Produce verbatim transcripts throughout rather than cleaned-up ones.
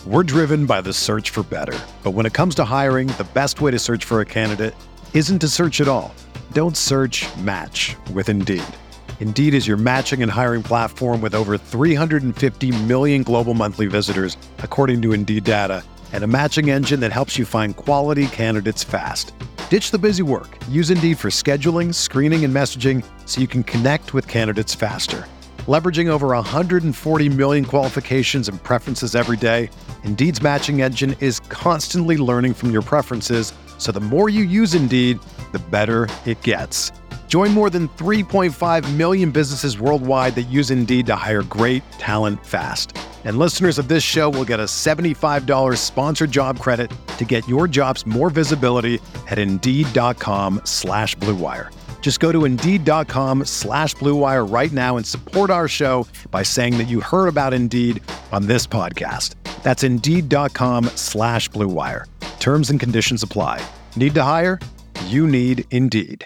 We're driven by the search for better. But when it comes to hiring, the best way to search for a candidate isn't to search at all. Don't search, match with Indeed. Indeed is your matching and hiring platform with over three hundred fifty million global monthly visitors, according to Indeed data, and a matching engine that helps you find quality candidates fast. Ditch the busy work. Use Indeed for scheduling, screening, and messaging so you can connect with candidates faster. Leveraging over one hundred forty million qualifications and preferences every day, Indeed's matching engine is constantly learning from your preferences, so the more you use Indeed, the better it gets. Join more than three point five million businesses worldwide that use Indeed to hire great talent fast. And listeners of this show will get a seventy-five dollars sponsored job credit to get your jobs more visibility at Indeed.com slash Blue Wire. Just go to Indeed.com slash Blue Wire right now and support our show by saying that you heard about Indeed on this podcast. That's Indeed.com slash Blue Wire. Terms and conditions apply. Need to hire? You need Indeed.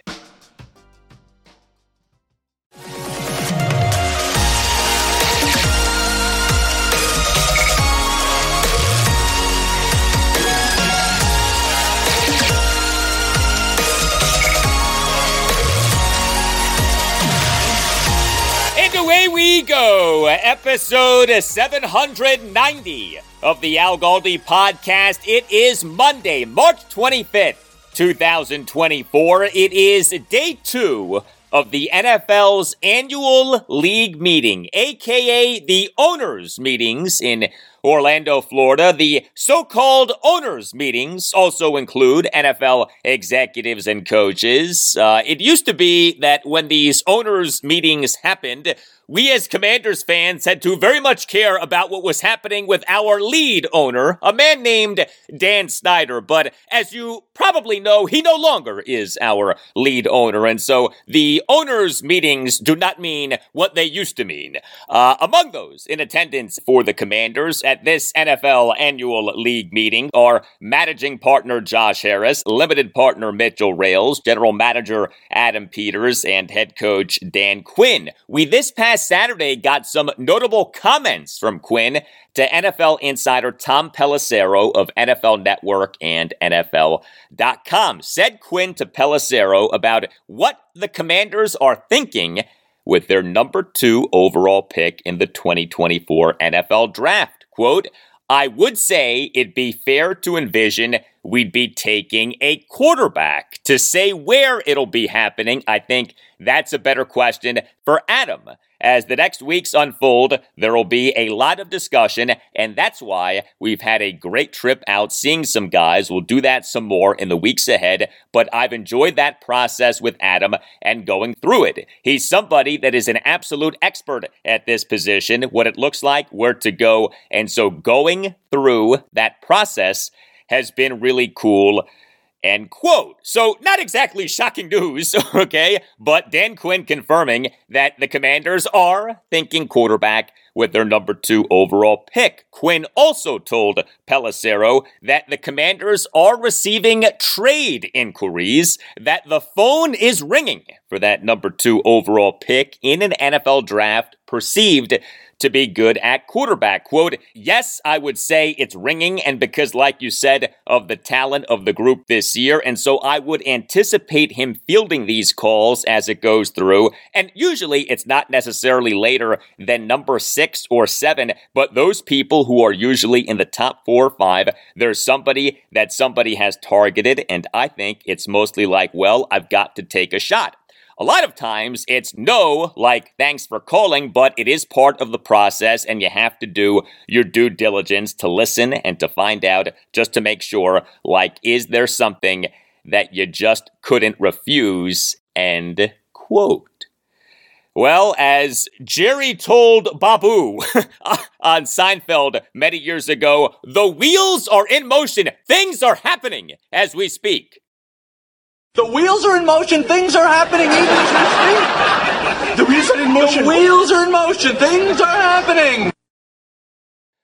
Away we go, episode seven hundred ninety of the Al Galdi podcast. It is Monday, March twenty-fifth, twenty twenty-four. It is day two of the N F L's annual league meeting, aka the owners' meetings in Orlando, Florida. The so-called owners' meetings also include N F L executives and coaches. Uh, it used to be that when these owners' meetings happened, we as Commanders fans had to very much care about what was happening with our lead owner, a man named Dan Snyder. But as you probably know, he no longer is our lead owner. And so the owners' meetings do not mean what they used to mean. Uh, among those in attendance for the Commanders at this N F L annual league meeting are managing partner Josh Harris, limited partner Mitchell Rales, general manager Adam Peters, and head coach Dan Quinn. We this past Saturday got some notable comments from Quinn to N F L insider Tom Pelissero of N F L Network and N F L dot com. Said Quinn to Pelissero about what the Commanders are thinking with their number two overall pick in the twenty twenty-four N F L Draft. Quote, I would say it'd be fair to envision we'd be taking a quarterback. To say where it'll be happening, I think that's a better question for Adam. As the next weeks unfold, there will be a lot of discussion, and that's why we've had a great trip out seeing some guys. We'll do that some more in the weeks ahead, but I've enjoyed that process with Adam and going through it. He's somebody that is an absolute expert at this position, what it looks like, where to go, and so going through that process has been really cool. End quote. So not exactly shocking news, okay? But Dan Quinn confirming that the Commanders are thinking quarterback with their number two overall pick. Quinn also told Pelissero that the Commanders are receiving trade inquiries, that the phone is ringing for that number two overall pick in an N F L draft perceived to be good at quarterback. Quote, yes, I would say it's ringing, and because, like you said, of the talent of the group this year, and so I would anticipate him fielding these calls as it goes through, and usually it's not necessarily later than number six or seven, but those people who are usually in the top four or five, there's somebody that somebody has targeted, and I think it's mostly like, well, I've got to take a shot. A lot of times it's no, like, thanks for calling, but it is part of the process and you have to do your due diligence to listen and to find out just to make sure, like, is there something that you just couldn't refuse, end quote. Well, as Jerry told Babu on Seinfeld many years ago, the wheels are in motion. Things are happening as we speak. The wheels are in motion. Things are happening even as we speak. The wheels are in motion. The wheels are in motion. Things are happening.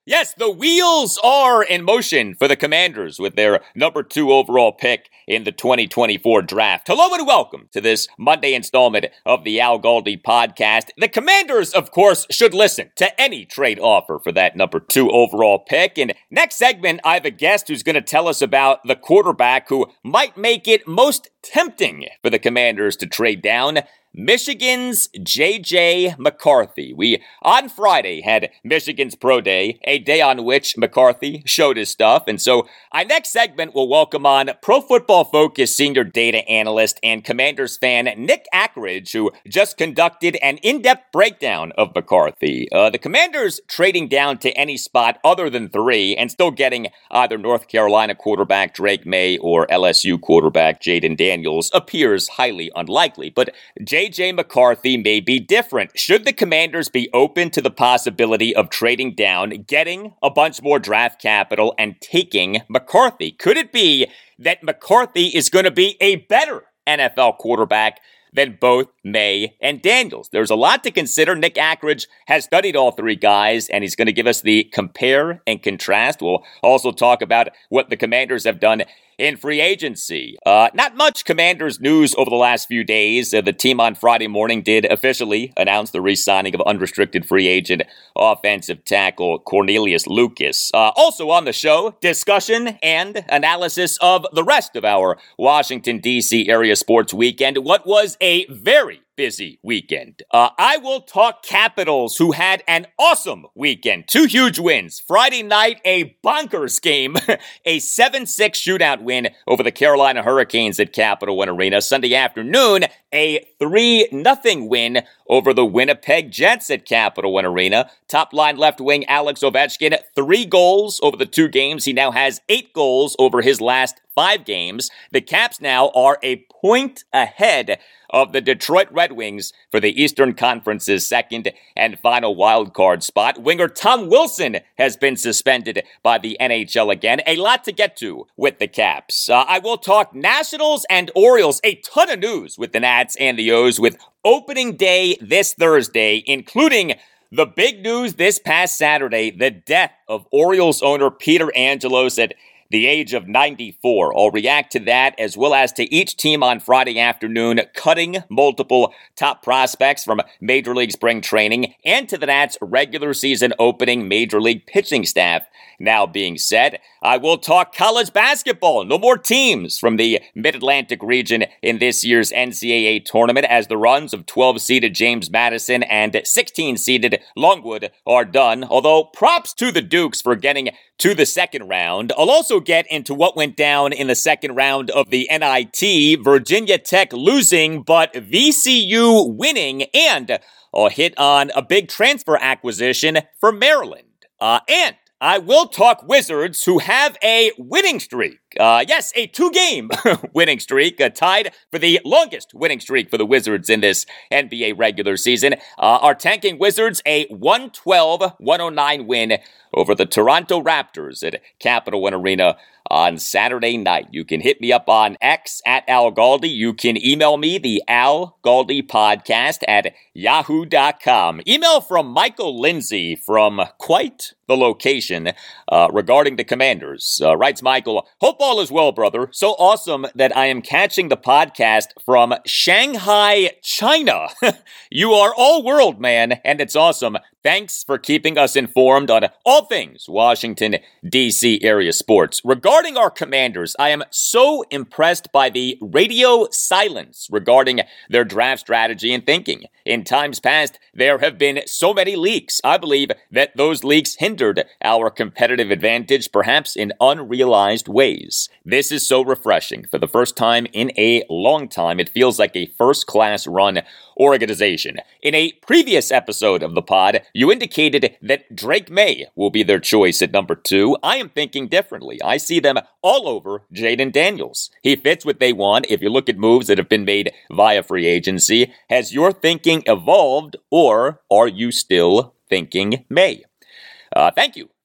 Yes, the wheels are in motion for the Commanders with their number two overall pick in the twenty twenty-four draft. Hello and welcome to this Monday installment of the Al Galdi podcast. The Commanders, of course, should listen to any trade offer for that number two overall pick. And next segment, I have a guest who's going to tell us about the quarterback who might make it most tempting for the Commanders to trade down. Michigan's J J McCarthy. We, on Friday, had Michigan's Pro Day, a day on which McCarthy showed his stuff. And so our next segment will welcome on Pro Football Focus senior data analyst and Commanders fan Nick Ackridge, who just conducted an in-depth breakdown of McCarthy. Uh, the Commanders trading down to any spot other than three and still getting either North Carolina quarterback Drake May or L S U quarterback Jaden Daniels appears highly unlikely. But J J J McCarthy may be different. Should the Commanders be open to the possibility of trading down, getting a bunch more draft capital, and taking McCarthy? Could it be that McCarthy is going to be a better N F L quarterback than both May and Daniels? There's a lot to consider. Nick Ackridge has studied all three guys, and he's going to give us the compare and contrast. We'll also talk about what the Commanders have done in free agency. Uh, not much Commanders news over the last few days. Uh, the team on Friday morning did officially announce the re-signing of unrestricted free agent offensive tackle Cornelius Lucas. Uh, also on the show, discussion and analysis of the rest of our Washington, D C area sports weekend. What was a very busy weekend. Uh, I will talk Capitals, who had an awesome weekend. Two huge wins. Friday night, a bonkers game. A seven six shootout win over the Carolina Hurricanes at Capital One Arena. Sunday afternoon, a three nothing win over the Winnipeg Jets at Capital One Arena. Top-line left wing Alex Ovechkin, three goals over the two games. He now has eight goals over his last five games. The Caps now are a point ahead of the Detroit Red Wings for the Eastern Conference's second and final wildcard spot. Winger Tom Wilson has been suspended by the N H L again. A lot to get to with the Caps. Uh, I will talk Nationals and Orioles. A ton of news with the Nats and the O's with opening day this Thursday, including the big news this past Saturday, the death of Orioles owner Peter Angelos at the age of ninety-four. I'll react to that as well as to each team on Friday afternoon cutting multiple top prospects from Major League Spring Training and to the Nats' regular season opening Major League pitching staff now being set. I will talk college basketball. No more teams from the Mid-Atlantic region in this year's N C double A tournament as the runs of twelve-seeded James Madison and sixteen-seeded Longwood are done. Although props to the Dukes for getting to the second round. I'll also get into what went down in the second round of the N I T. Virginia Tech losing, but V C U winning, and I'll hit on a big transfer acquisition for Maryland. Uh, and I will talk Wizards, who have a winning streak. Uh, yes, a two-game winning streak, uh, tied for the longest winning streak for the Wizards in this N B A regular season. Uh, our tanking Wizards, a one twelve one oh nine win over the Toronto Raptors at Capital One Arena on Saturday night. You can hit me up on X at Al Galdi. You can email me, the Al Galdi podcast at yahoo dot com. Email from Michael Lindsay from quite the location uh, regarding the Commanders. Uh, writes Michael, hope all is well, brother. So awesome that I am catching the podcast from Shanghai, China. You are all world, man, and it's awesome. Thanks for keeping us informed on all things Washington, D C area sports. Regarding our Commanders, I am so impressed by the radio silence regarding their draft strategy and thinking. In times past, there have been so many leaks. I believe that those leaks hindered our competitive advantage, perhaps in unrealized ways. This is so refreshing. For the first time in a long time, it feels like a first-class run organization. In a previous episode of the pod, you indicated that Drake May will be their choice at number two. I am thinking differently. I see them all over Jaden Daniels. He fits what they want. If you look at moves that have been made via free agency, has your thinking evolved, or are you still thinking May? Uh, thank you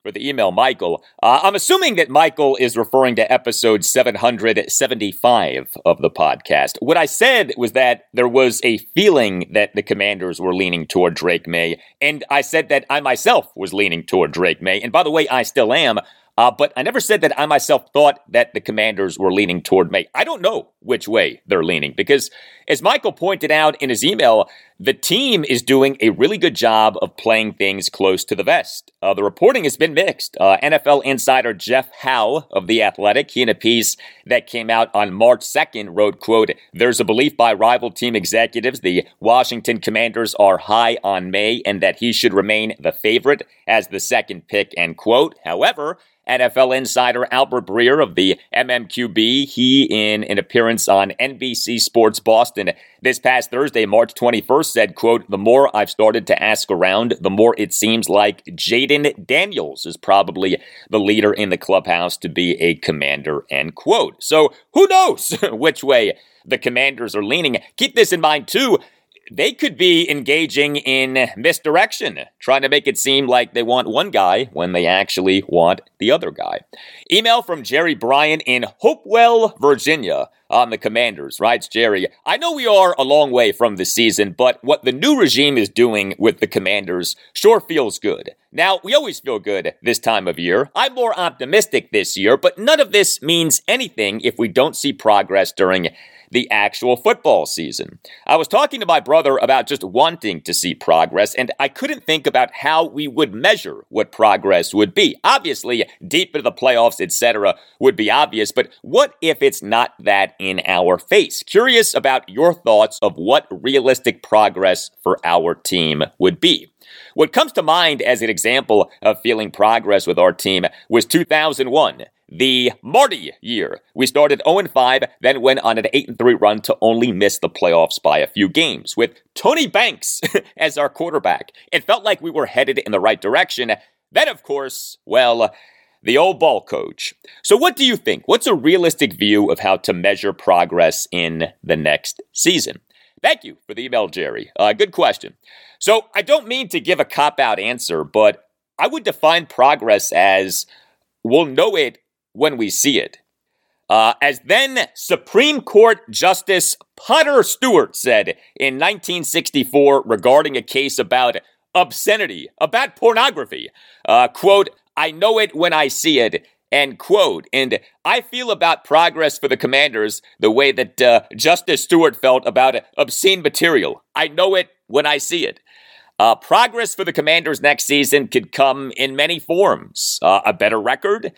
for the email, Michael. Uh, I'm assuming that Michael is referring to episode seven hundred seventy-five of the podcast. What I said was that there was a feeling that the Commanders were leaning toward Drake Maye, and I said that I myself was leaning toward Drake Maye, and by the way, I still am. Uh, but I never said that I myself thought that the Commanders were leaning toward Maye. I don't know which way they're leaning because, as Michael pointed out in his email, the team is doing a really good job of playing things close to the vest. Uh, the reporting has been mixed. Uh, N F L insider Jeff Howe of The Athletic, he in a piece that came out on March second wrote, quote, "There's a belief by rival team executives the Washington Commanders are high on Maye and that he should remain the favorite as the second pick," end quote. However, N F L insider Albert Breer of the M M Q B, he, in an appearance on N B C Sports Boston this past Thursday, March twenty-first, said, quote, "The more I've started to ask around, the more it seems like Jayden Daniels is probably the leader in the clubhouse to be a Commander," end quote. So who knows which way the Commanders are leaning. Keep this in mind, too. They could be engaging in misdirection, trying to make it seem like they want one guy when they actually want the other guy. Email from Jerry Bryan in Hopewell, Virginia on the Commanders. Writes Jerry, "I know we are a long way from the season, but what the new regime is doing with the Commanders sure feels good. Now, we always feel good this time of year. I'm more optimistic this year, but none of this means anything if we don't see progress during the actual football season. I was talking to my brother about just wanting to see progress, and I couldn't think about how we would measure what progress would be. Obviously, deep into the playoffs, et cetera, would be obvious, but what if it's not that in our face? Curious about your thoughts of what realistic progress for our team would be." What comes to mind as an example of feeling progress with our team was two thousand one. The Marty year. We started oh and five, then went on an eight and three run to only miss the playoffs by a few games, with Tony Banks as our quarterback. It felt like we were headed in the right direction. Then, of course, well, the old ball coach. So what do you think? What's a realistic view of how to measure progress in the next season? Thank you for the email, Jerry. Uh, good question. So I don't mean to give a cop-out answer, but I would define progress as we'll know it when we see it. Uh, as then Supreme Court Justice Potter Stewart said in nineteen sixty-four regarding a case about obscenity, about pornography, uh, quote, "I know it when I see it," end quote. And I feel about progress for the Commanders the way that uh, Justice Stewart felt about obscene material. I know it when I see it. Uh, progress for the Commanders next season could come in many forms. Uh, a better record,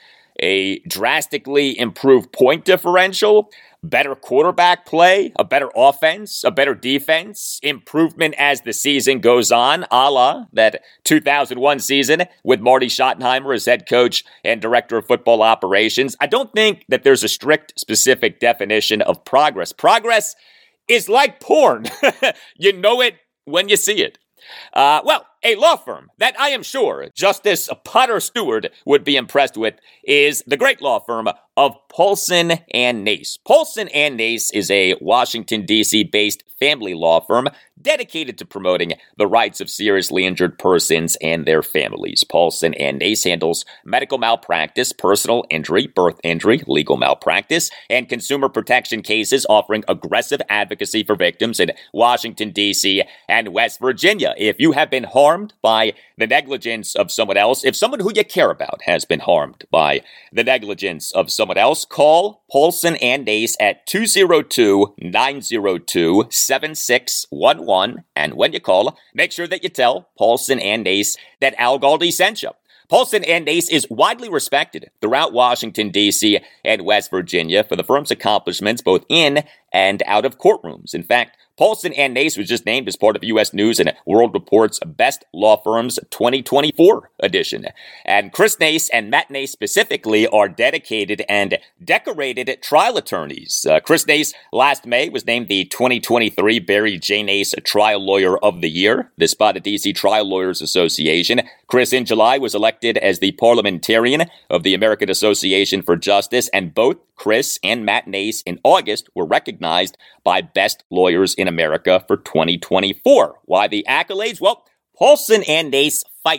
a drastically improved point differential, better quarterback play, a better offense, a better defense, improvement as the season goes on, a la that two thousand one season with Marty Schottenheimer as head coach and director of football operations. I don't think that there's a strict, specific definition of progress. Progress is like porn. You know it when you see it. Uh, well, a law firm that I am sure Justice Potter Stewart would be impressed with is the great law firm of Paulson and Nace. Paulson and Nace is a Washington, D C-based family law firm dedicated to promoting the rights of seriously injured persons and their families. Paulson and Nace handles medical malpractice, personal injury, birth injury, legal malpractice, and consumer protection cases, offering aggressive advocacy for victims in Washington, D C and West Virginia. If you have been harmed by the negligence of someone else, if someone who you care about has been harmed by the negligence of someone else, call Paulson and Nace at two oh two, nine oh two, seven six one one. And when you call, make sure that you tell Paulson and Nace that Al Galdi sent you. Paulson and Nace is widely respected throughout Washington, D C and West Virginia for the firm's accomplishments both in and out of courtrooms. In fact, Paulson and Nace was just named as part of U S News and World Report's Best Law Firms twenty twenty-four edition. And Chris Nace and Matt Nace specifically are dedicated and decorated trial attorneys. Uh, Chris Nace last May was named the twenty twenty-three Barry J. Nace Trial Lawyer of the Year, this by the D C Trial Lawyers Association. Chris in July was elected as the parliamentarian of the American Association for Justice, and both Chris and Matt Nace in August were recognized by Best Lawyers in America for twenty twenty-four. Why the accolades? Well, Paulson and Nace fights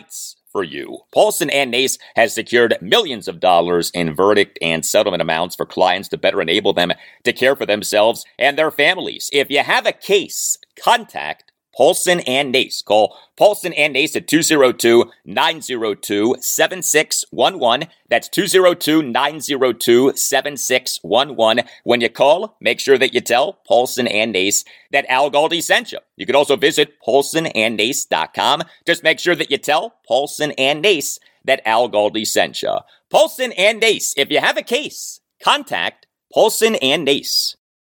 for you. Paulson and Nace has secured millions of dollars in verdict and settlement amounts for clients to better enable them to care for themselves and their families. If you have a case, contact Paulson and Nace. Call Paulson and Nace at two oh two, nine oh two, seven six one one. That's two oh two, nine oh two, seven six one one. When you call, make sure that you tell Paulson and Nace that Al Galdi sent you. You can also visit paulson and nace dot com. Just make sure that you tell Paulson and Nace that Al Galdi sent you. Paulson and Nace. If you have a case, contact Paulson and Nace.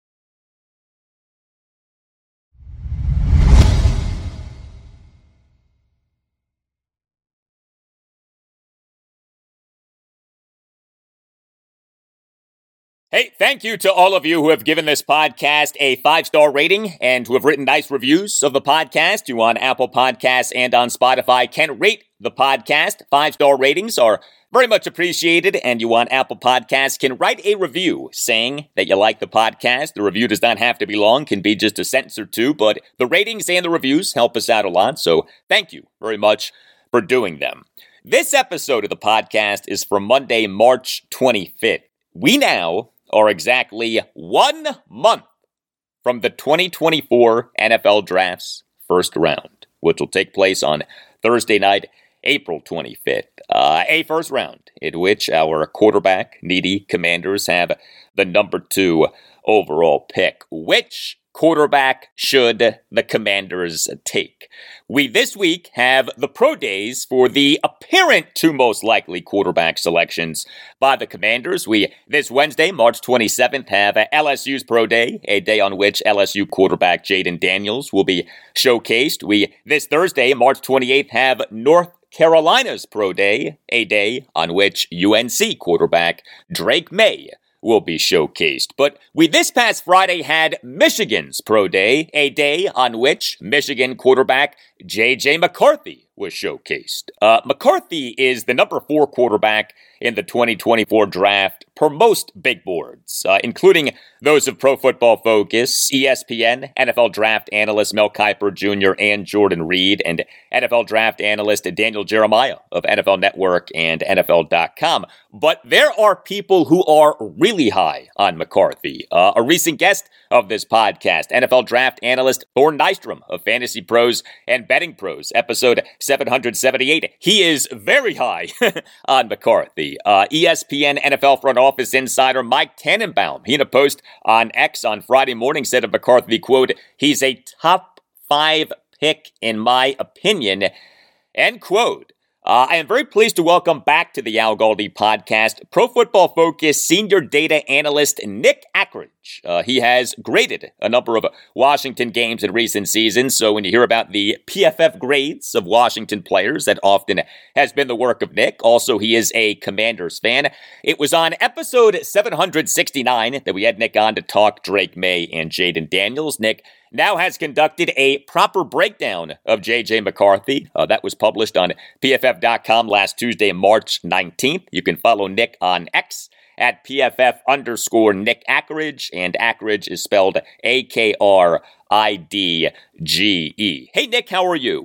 Hey, thank you to all of you who have given this podcast a five-star rating and who have written nice reviews of the podcast. You on Apple Podcasts and on Spotify can rate the podcast. Five-star ratings are very much appreciated, and you on Apple Podcasts can write a review saying that you like the podcast. The review does not have to be long, can be just a sentence or two, but the ratings and the reviews help us out a lot, so thank you very much for doing them. This episode of the podcast is for Monday, March twenty-fifth. We now are exactly one month from the twenty twenty-four N F L Draft's first round, which will take place on Thursday night, April twenty-fifth. Uh, a first round in which our quarterback-needy Commanders have the number two overall pick. Which quarterback should the Commanders take? We this week have the pro days for the apparent two most likely quarterback selections by the Commanders. We, this Wednesday, March twenty-seventh, have L S U's pro day, a day on which L S U quarterback Jayden Daniels will be showcased. We, this Thursday, March twenty-eighth, have North Carolina's pro day, a day on which U N C quarterback Drake May will be showcased. But we this past Friday had Michigan's pro day, a day on which Michigan quarterback J J McCarthy was showcased. Uh, McCarthy is the number four quarterback in the twenty twenty-four draft per most big boards, uh, including those of Pro Football Focus, E S P N, N F L draft analyst Mel Kiper Junior and Jordan Reed, and N F L draft analyst Daniel Jeremiah of N F L Network and N F L dot com. But there are people who are really high on McCarthy. Uh, a recent guest of this podcast, N F L draft analyst Thor Nystrom of Fantasy Pros and Betting Pros, episode seven seventy-eight. He is very high on McCarthy. Uh, E S P N N F L front office insider Mike Tannenbaum, he in a post on X on Friday morning said of McCarthy, quote, "He's a top five pick in my opinion," end quote. Uh, I am very pleased to welcome back to the Al Galdi podcast Pro Football Focus senior data analyst Nick Ackridge. Uh, he has graded a number of Washington games in recent seasons, so when you hear about the P F F grades of Washington players, that often has been the work of Nick. Also, he is a Commanders fan. It was on episode seven sixty-nine that we had Nick on to talk Drake May and Jayden Daniels. Nick now has conducted a proper breakdown of J J McCarthy. Uh, that was published on P F F dot com last Tuesday, March nineteenth. You can follow Nick on X at P F F underscore Nick Ackridge, and Ackridge is spelled A K R I D G E. Hey, Nick, how are you?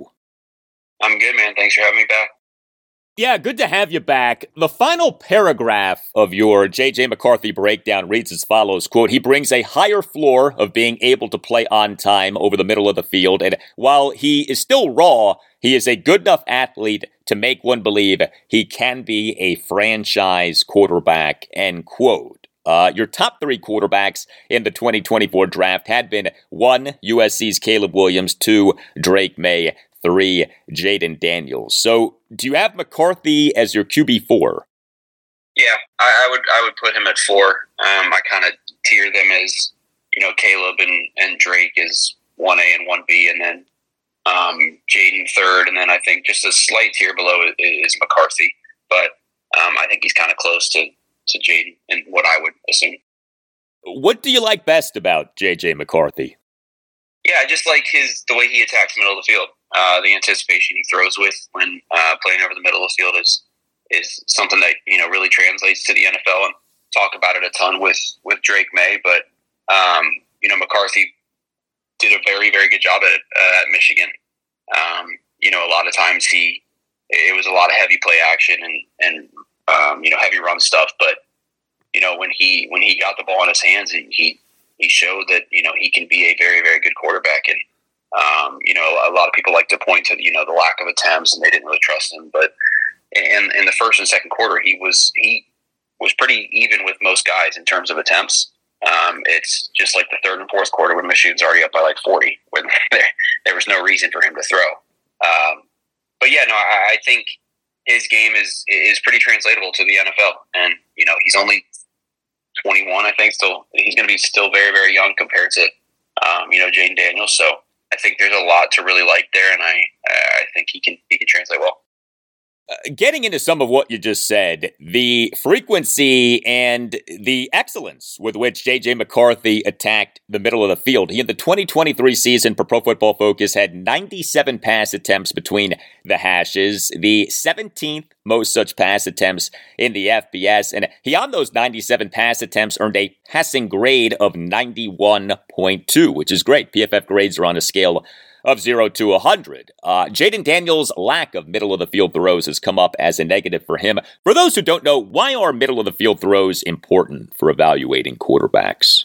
I'm good, man. Thanks for having me back. Yeah, good to have you back. The final paragraph of your J J McCarthy breakdown reads as follows, quote, "He brings a higher floor of being able to play on time over the middle of the field, and while he is still raw, he is a good enough athlete to make one believe he can be a franchise quarterback," end quote. Uh, your top three quarterbacks in the twenty twenty-four draft had been one, U S C's Caleb Williams, two, Drake May, three, Jayden Daniels. So, do you have McCarthy as your Q B four? Yeah, I, I would I would put him at four. Um, I kind of tier them as, you know, Caleb and, and Drake is one A and one B, and then um, Jayden third, and then I think just a slight tier below is, is McCarthy. But um, I think he's kind of close to, to Jayden in what I would assume. What do you like best about J J McCarthy? Yeah, I just like his the way he attacks the middle of the field. Uh, the anticipation he throws with when uh, playing over the middle of the field is is something that, you know, really translates to the N F L, and talk about it a ton with, with Drake May. But, um, you know, McCarthy did a very, very good job at uh, at Michigan. Um, you know, a lot of times he it was a lot of heavy play action and, and um, you know, heavy run stuff. But, you know, when he when he got the ball in his hands, he he showed that, you know, he can be a very, very good quarterback. And, um, you know, a lot of people like to point to, you know, the lack of attempts, and they didn't really trust him. But in, in the first and second quarter, he was he was pretty even with most guys in terms of attempts. Um, it's just like the third and fourth quarter when Michigan's already up by like forty, when there, there was no reason for him to throw. Um, but yeah, no, I, I think his game is is pretty translatable to the N F L, and you know he's only twenty-one, I think. Still, he's going to be still very, very young compared to um, you know Jayden Daniels. So I think there's a lot to really like there, and I I think he can he can translate well. Uh, getting into some of what you just said, the frequency and the excellence with which J J McCarthy attacked the middle of the field. He, in the twenty twenty-three season per Pro Football Focus, had ninety-seven pass attempts between the hashes, the seventeenth most such pass attempts in the F B S. And he, on those ninety-seven pass attempts, earned a passing grade of ninety-one point two, which is great. P F F grades are on a scale of zero to one hundred. Uh, Jayden Daniels' lack of middle-of-the-field throws has come up as a negative for him. For those who don't know, why are middle-of-the-field throws important for evaluating quarterbacks?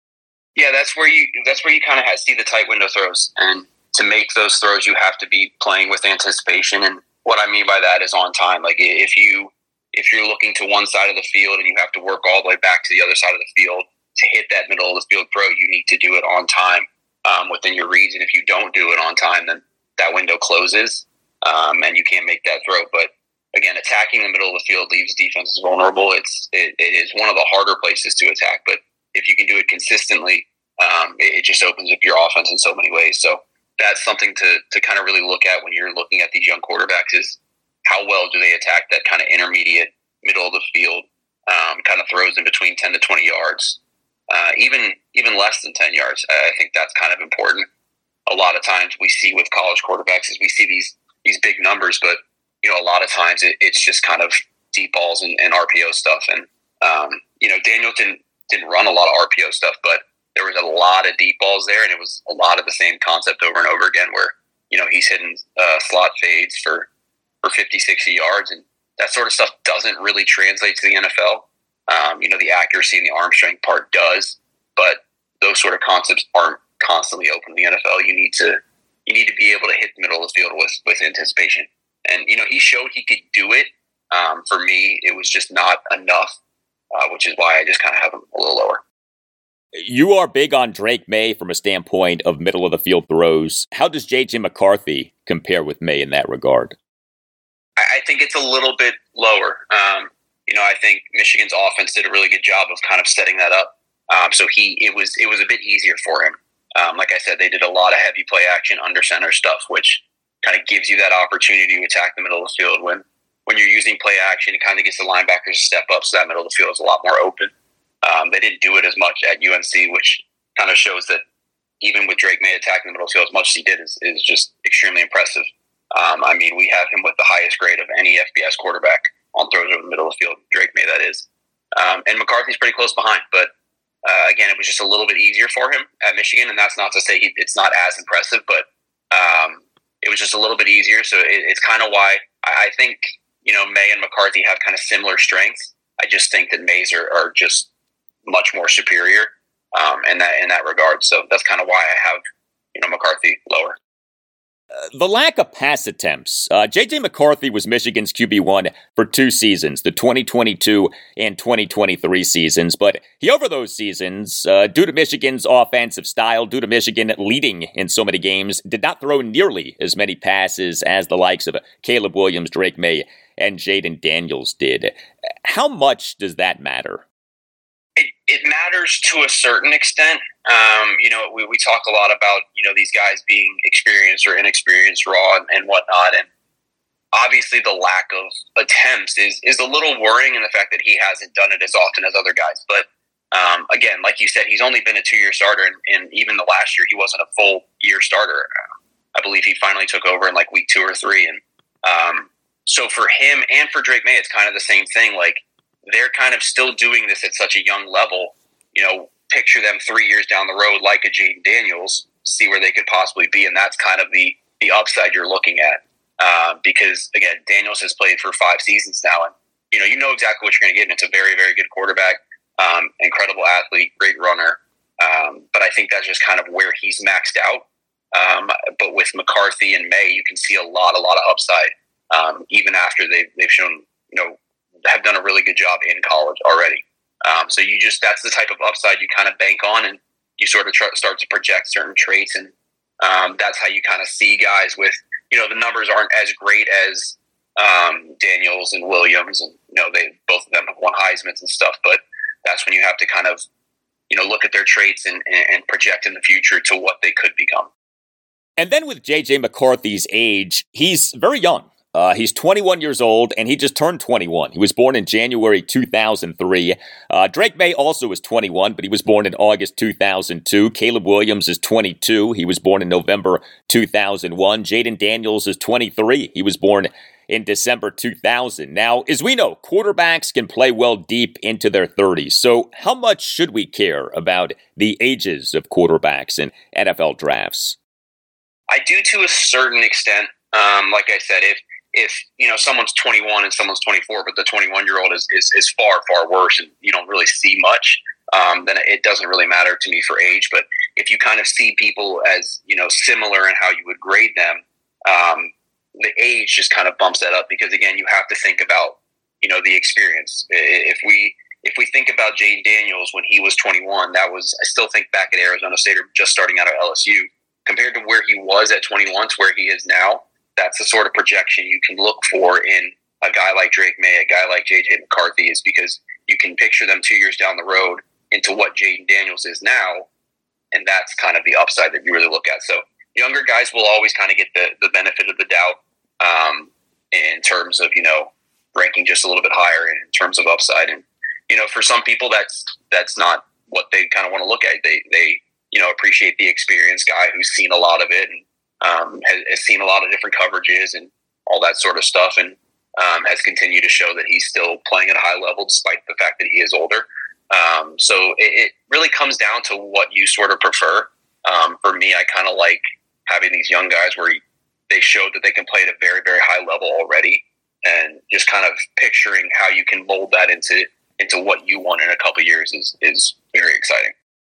Yeah, that's where you that's where you kind of see the tight window throws. And to make those throws, you have to be playing with anticipation. And what I mean by that is on time. Like if, you, if you're looking to one side of the field and you have to work all the way back to the other side of the field to hit that middle-of-the-field throw, you need to do it on time. Um, within your reads, and if you don't do it on time, then that window closes, um, and you can't make that throw. But again, attacking the middle of the field leaves defenses vulnerable. It's it, it is one of the harder places to attack, but if you can do it consistently, um, it, it just opens up your offense in so many ways. So that's something to to kind of really look at when you're looking at these young quarterbacks: is how well do they attack that kind of intermediate middle of the field, um, kind of throws in between ten to twenty yards. Uh, even even less than ten yards, I think that's kind of important. A lot of times we see with college quarterbacks is we see these these big numbers, but you know a lot of times it, it's just kind of deep balls and, and R P O stuff. And um, you know Daniel didn't didn't run a lot of R P O stuff, but there was a lot of deep balls there, and it was a lot of the same concept over and over again. Where you know he's hitting uh, slot fades for for fifty, sixty yards, and that sort of stuff doesn't really translate to the N F L. Um, you know, the accuracy and the arm strength part does, but those sort of concepts aren't constantly open in the N F L. You need to you need to be able to hit the middle of the field with, with anticipation. And, you know, he showed he could do it. Um, for me, it was just not enough, uh, which is why I just kind of have him a little lower. You are big on Drake Maye from a standpoint of middle of the field throws. How does J J McCarthy compare with Maye in that regard? I, I think it's a little bit lower. Um, You know, I think Michigan's offense did a really good job of kind of setting that up. Um, so he, it was, it was a bit easier for him. Um, like I said, they did a lot of heavy play action under center stuff, which kind of gives you that opportunity to attack the middle of the field. When, when you're using play action, it kind of gets the linebackers to step up, so that middle of the field is a lot more open. Um, they didn't do it as much at U N C, which kind of shows that even with Drake Maye attacking the middle of the field as much as he did is, is just extremely impressive. Um, I mean, we have him with the highest grade of any F B S quarterback on throws over the middle of the field, Drake Maye, that is. Um, and McCarthy's pretty close behind. But, uh, again, it was just a little bit easier for him at Michigan, and that's not to say he, it's not as impressive, but um, it was just a little bit easier. So it, it's kind of why I, I think, you know, Maye and McCarthy have kind of similar strengths. I just think that Maye's are, are just much more superior um, in that in that regard. So that's kind of why I have, you know, McCarthy lower. Uh, the lack of pass attempts. Uh, J J McCarthy was Michigan's Q B one for two seasons, the twenty twenty-two and twenty twenty-three seasons. But he, over those seasons, uh, due to Michigan's offensive style, due to Michigan leading in so many games, did not throw nearly as many passes as the likes of Caleb Williams, Drake Maye, and Jayden Daniels did. How much does that matter? It, it matters to a certain extent. Um, you know, we, we talk a lot about, you know, these guys being experienced or inexperienced, raw and, and whatnot. And obviously the lack of attempts is, is a little worrying in the fact that he hasn't done it as often as other guys. But um, again, like you said, he's only been a two-year starter. And, and even the last year, he wasn't a full year starter. I believe he finally took over in like week two or three. And um, so for him and for Drake Maye, it's kind of the same thing. Like, they're kind of still doing this at such a young level. You know, picture them three years down the road like a Jayden Daniels, see where they could possibly be, and that's kind of the the upside you're looking at. uh, because, again, Daniels has played for five seasons now, and you know you know exactly what you're going to get, and it's a very, very good quarterback, um, incredible athlete, great runner, um, but I think that's just kind of where he's maxed out. Um, but with McCarthy and May, you can see a lot, a lot of upside, um, even after they've, they've shown, you know, have done a really good job in college already. Um, so you just, that's the type of upside you kind of bank on, and you sort of try, start to project certain traits. And um, that's how you kind of see guys with, you know, the numbers aren't as great as um, Daniels and Williams. And, you know, they, both of them have won Heismans and stuff, but that's when you have to kind of, you know, look at their traits and, and project in the future to what they could become. And then with J J McCarthy's age, he's very young. Uh, he's twenty-one years old, and he just turned twenty-one. He was born in January two thousand three. Uh, Drake May also is twenty-one, but he was born in August two thousand two. Caleb Williams is twenty-two. He was born in November two thousand one. Jaden Daniels is twenty-three. He was born in December two thousand. Now, as we know, quarterbacks can play well deep into their thirties. So how much should we care about the ages of quarterbacks in N F L drafts? I do to a certain extent. Um, like I said, if if you know someone's twenty-one and someone's twenty-four, but the twenty-one-year-old is, is is far far worse, and you don't really see much, um, then it doesn't really matter to me for age. But if you kind of see people as you know similar in how you would grade them, um, the age just kind of bumps that up, because again, you have to think about you know the experience. If we if we think about Jaden Daniels when he was twenty-one, that was I still think back at Arizona State or just starting out at L S U. Compared to where he was at twenty-one to where he is now, that's the sort of projection you can look for in a guy like Drake May, a guy like J J McCarthy, is because you can picture them two years down the road into what Jaden Daniels is now, and that's kind of the upside that you really look at. So younger guys will always kind of get the, the benefit of the doubt um, in terms of, you know, ranking just a little bit higher in terms of upside. And, you know, for some people, that's that's not what they kind of want to look at. They, they you know, appreciate the experienced guy who's seen a lot of it and um, has, has seen a lot of different coverages and all that sort of stuff, and um, has continued to show that he's still playing at a high level despite the fact that he is older. Um, so it, it really comes down to what you sort of prefer. Um, for me, I kind of like having these young guys where they showed that they can play at a very, very high level already, and just kind of picturing how you can mold that into into what you want in a couple of years is is very exciting.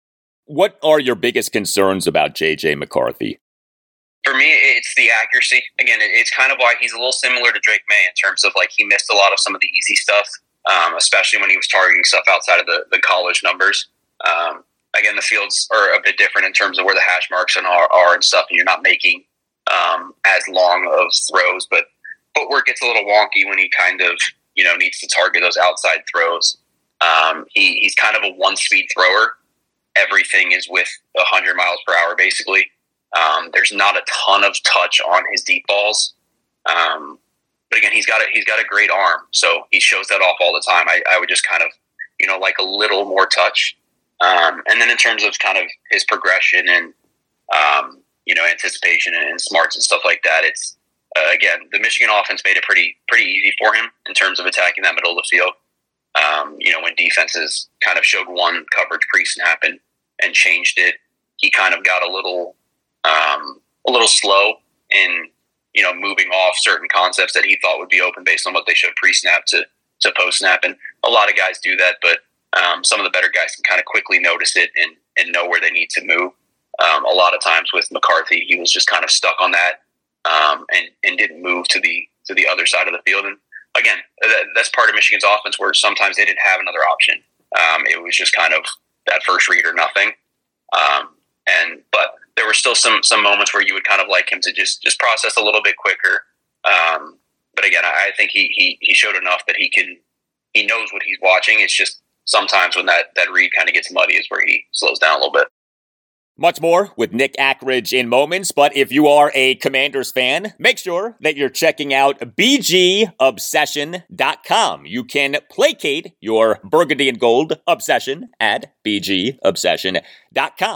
What are your biggest concerns about J J McCarthy? For me, it's the accuracy. Again, it's kind of why he's a little similar to Drake May in terms of like he missed a lot of some of the easy stuff, um, especially when he was targeting stuff outside of the, the college numbers. Um, again, the fields are a bit different in terms of where the hash marks and are, are and stuff, and you're not making um, as long of throws, but footwork gets a little wonky when he kind of you know needs to target those outside throws. Um, he, he's kind of a one-speed thrower. Everything is with one hundred miles per hour, basically. Um, there's not a ton of touch on his deep balls. Um, but again, he's got a, he's got a great arm, so he shows that off all the time. I, I would just kind of, you know, like a little more touch. Um, and then in terms of kind of his progression and, um, you know, anticipation and, and smarts and stuff like that, it's, uh, again, the Michigan offense made it pretty, pretty easy for him in terms of attacking that middle of the field. Um, you know, when defenses kind of showed one coverage pre-snap and, and changed it, he kind of got a little um, a little slow in, you know, moving off certain concepts that he thought would be open based on what they showed pre-snap to, to post-snap. And a lot of guys do that, but um, some of the better guys can kind of quickly notice it and, and know where they need to move. Um, a lot of times with McCarthy, he was just kind of stuck on that um, and, and didn't move to the to the other side of the field. And again, that, that's part of Michigan's offense where sometimes they didn't have another option. Um, it was just kind of that first read or nothing. Um, and but there were still some some moments where you would kind of like him to just, just process a little bit quicker. Um, but again, I, I think he, he he showed enough that he can he knows what he's watching. It's just sometimes when that, that read kind of gets muddy is where he slows down a little bit. Much more with Nick Ackridge in moments, but if you are a Commanders fan, make sure that you're checking out B G obsession dot com. You can placate your burgundy and gold obsession at B G obsession dot com.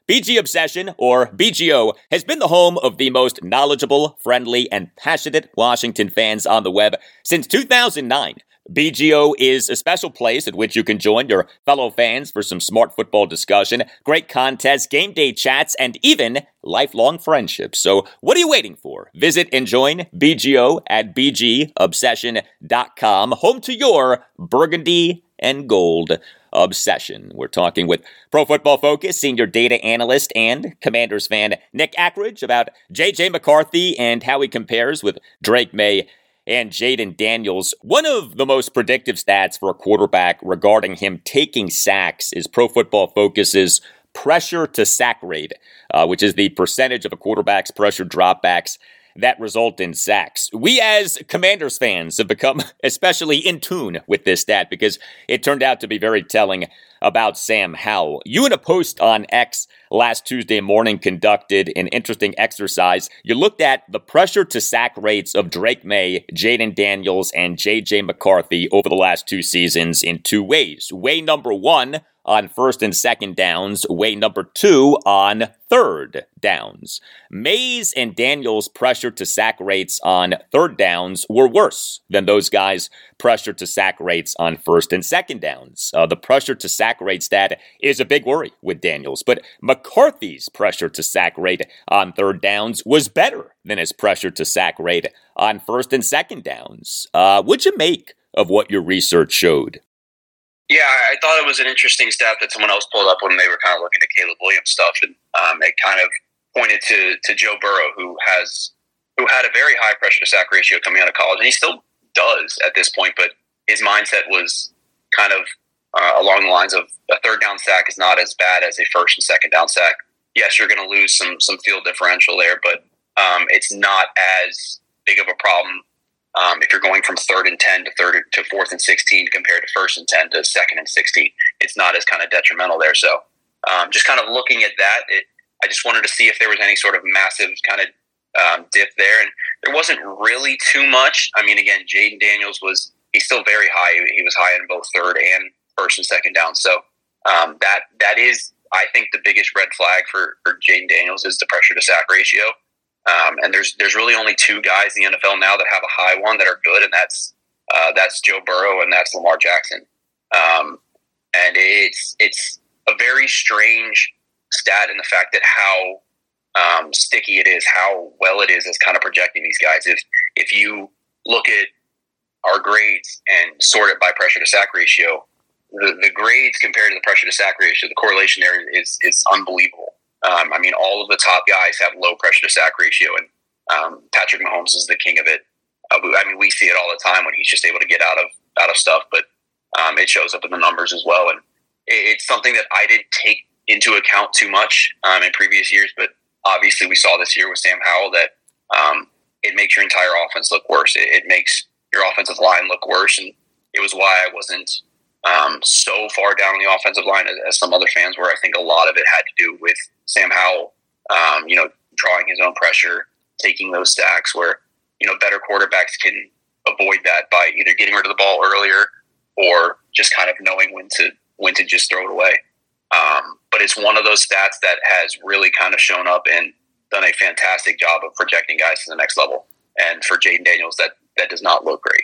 B G Obsession, or B G O, has been the home of the most knowledgeable, friendly, and passionate Washington fans on the web since two thousand nine. B G O is a special place at which you can join your fellow fans for some smart football discussion, great contests, game day chats, and even lifelong friendships. So what are you waiting for? Visit and join B G O at b g obsession dot com, home to your burgundy and gold obsession. We're talking with Pro Football Focus senior data analyst and Commanders fan Nick Ackridge about J J McCarthy and how he compares with Drake May and Jayden Daniels. One of the most predictive stats for a quarterback regarding him taking sacks is Pro Football Focus's pressure to sack rate, uh, which is the percentage of a quarterback's pressure dropbacks that result in sacks. We as Commanders fans have become especially in tune with this stat because it turned out to be very telling about Sam Howell. You, in a post on X last Tuesday morning, conducted an interesting exercise. You looked at the pressure to sack rates of Drake May, Jayden Daniels, and J J McCarthy over the last two seasons in two ways. Way number one, on first and second downs, way number two on third downs. Mays and Daniels' pressure to sack rates on third downs were worse than those guys' pressure to sack rates on first and second downs. Uh, the pressure to sack rate stat is a big worry with Daniels, but McCarthy's pressure to sack rate on third downs was better than his pressure to sack rate on first and second downs. Uh, what'd you make of what your research showed? Yeah, I thought it was an interesting stat that someone else pulled up when they were kind of looking at Caleb Williams stuff, and um, it kind of pointed to to Joe Burrow, who has who had a very high pressure to sack ratio coming out of college, and he still does at this point. But his mindset was kind of uh, along the lines of a third down sack is not as bad as a first and second down sack. Yes, you're going to lose some some field differential there, but um, it's not as big of a problem. Um, if you're going from third and ten to third to fourth and sixteen compared to first and ten to second and sixteen, it's not as kind of detrimental there. So um, just kind of looking at that, it, I just wanted to see if there was any sort of massive kind of um, dip there. And there wasn't really too much. I mean, again, Jayden Daniels was, he's still very high. He was high in both third and first and second down. So um, that that is, I think, the biggest red flag for, for Jayden Daniels is the pressure to sack ratio. Um, and there's there's really only two guys in the N F L now that have a high one that are good, and that's uh, that's Joe Burrow and that's Lamar Jackson. Um, and it's it's a very strange stat in the fact that how um, sticky it is, how well it is as kind of projecting these guys. If if you look at our grades and sort it by pressure to sack ratio, the, the grades compared to the pressure to sack ratio, the correlation there is is unbelievable. Um, I mean, all of the top guys have low pressure to sack ratio, and um, Patrick Mahomes is the king of it. Uh, I mean, we see it all the time when he's just able to get out of out of stuff, but um, it shows up in the numbers as well. And it, it's something that I didn't take into account too much um, in previous years, but obviously we saw this year with Sam Howell that um, it makes your entire offense look worse. It, it makes your offensive line look worse, and it was why I wasn't um, so far down on the offensive line as, as some other fans were. I think a lot of it had to do with Sam Howell, um, you know, drawing his own pressure, taking those sacks where, you know, better quarterbacks can avoid that by either getting rid of the ball earlier or just kind of knowing when to when to just throw it away. Um, but it's one of those stats that has really kind of shown up and done a fantastic job of projecting guys to the next level. And for Jayden Daniels, that that does not look great.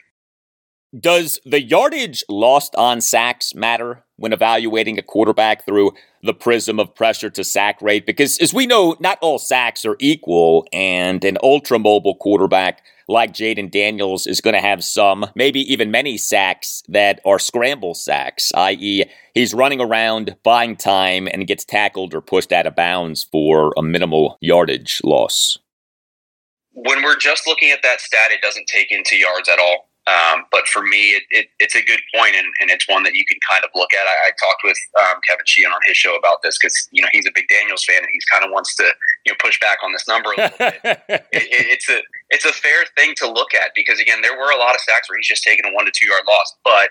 Does the yardage lost on sacks matter when evaluating a quarterback through the prism of pressure to sack rate? Because as we know, not all sacks are equal, and an ultra-mobile quarterback like Jayden Daniels is going to have some, maybe even many sacks that are scramble sacks, that is he's running around, buying time, and gets tackled or pushed out of bounds for a minimal yardage loss. When we're just looking at that stat, it doesn't take into yards at all. Um, but for me, it, it, it's a good point, and, and it's one that you can kind of look at. I, I talked with um, Kevin Sheehan on his show about this because, you know, he's a big Daniels fan, and he's kind of wants to, you know, push back on this number a little bit. it, it, it's a it's a fair thing to look at because, again, there were a lot of sacks where he's just taking a one to two yard loss. But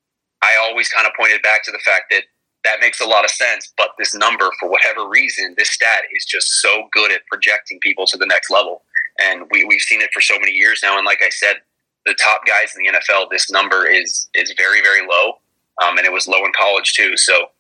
I always kind of pointed back to the fact that that makes a lot of sense. But this number, for whatever reason, this stat is just so good at projecting people to the next level, and we we've seen it for so many years now. And like I said, the top guys in the N F L, this number is is very, very low, um, and it was low in college too. So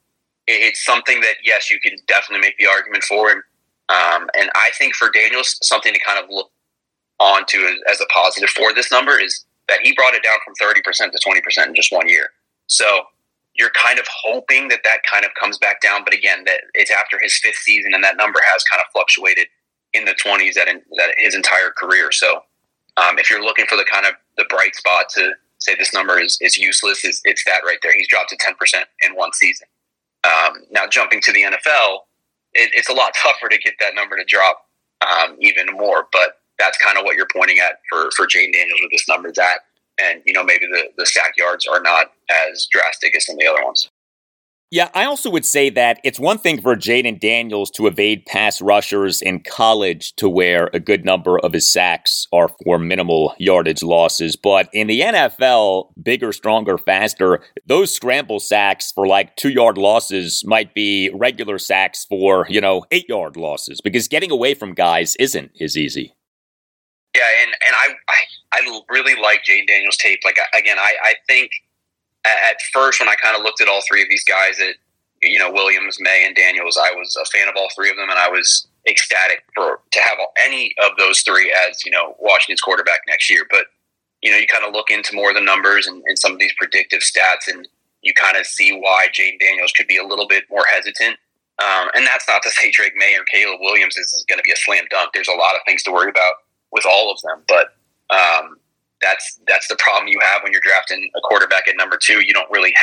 it's something that, yes, you can definitely make the argument for. And, um, and I think for Daniels, something to kind of look onto as a positive for this number is that he brought it down from thirty percent to twenty percent in just one year. So you're kind of hoping that that kind of comes back down. But again, that it's after his fifth season, and that number has kind of fluctuated in the twenties that, in, that his entire career. So um, if you're looking for the kind of the bright spot to say this number is, is useless, it's, it's that right there. He's dropped to ten percent in one season. Um, now jumping to the N F L, it, it's a lot tougher to get that number to drop um, even more. But that's kind of what you're pointing at for, for Jayden Daniels with this number. That, and, you know, maybe the, the sack yards are not as drastic as some of the other ones. Yeah, I also would say that it's one thing for Jayden Daniels to evade pass rushers in college to where a good number of his sacks are for minimal yardage losses. But in the N F L, bigger, stronger, faster, those scramble sacks for like two-yard losses might be regular sacks for, you know, eight-yard losses because getting away from guys isn't as easy. Yeah, and, and I, I I really like Jayden Daniels' tape. Like, again, I, I think at first when I kind of looked at all three of these guys, at, you know, Williams, May, and Daniels, I was a fan of all three of them, and I was ecstatic for to have any of those three as, you know, Washington's quarterback next year. But, you know, you kind of look into more of the numbers and, and some of these predictive stats, and you kind of see why Jayden Daniels could be a little bit more hesitant. Um, and that's not to say Drake May or Caleb Williams is, is going to be a slam dunk. There's a lot of things to worry about with all of them, but um, that's that's the problem you have when you're drafting a quarterback at number two. You don't really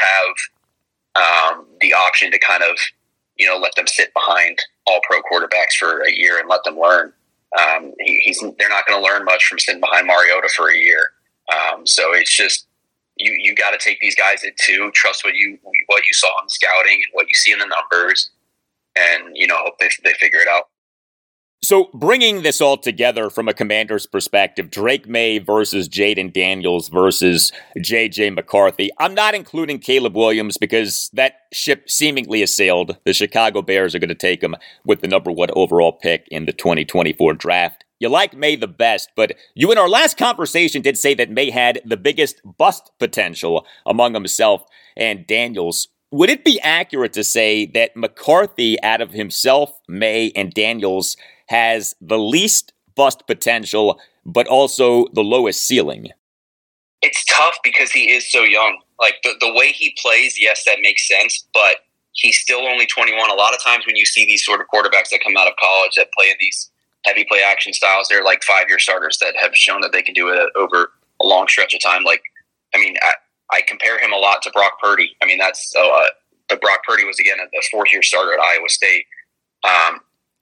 have um, the option to kind of, you know, let them sit behind all pro quarterbacks for a year and let them learn. Um, he, he's they're not going to learn much from sitting behind Mariota for a year. Um, so it's just you you got to take these guys at two, trust what you what you saw in scouting and what you see in the numbers, and, you know, hope they they figure it out. So bringing this all together from a Commander's perspective, Drake May versus Jayden Daniels versus J J McCarthy. I'm not including Caleb Williams because that ship seemingly has sailed. The Chicago Bears are going to take him with the number one overall pick in the twenty twenty-four draft. You like May the best, but you in our last conversation did say that May had the biggest bust potential among himself and Daniels. Would it be accurate to say that McCarthy, out of himself, May, and Daniels, has the least bust potential, but also the lowest ceiling? It's tough because he is so young. Like, the, the way he plays, yes, that makes sense, but he's still only twenty-one. A lot of times when you see these sort of quarterbacks that come out of college that play in these heavy play action styles, they're like five-year starters that have shown that they can do it over a long stretch of time. Like, I mean, I, I compare him a lot to Brock Purdy. I mean, that's uh, but Brock Purdy was, again, a fourth-year starter at Iowa State. Um,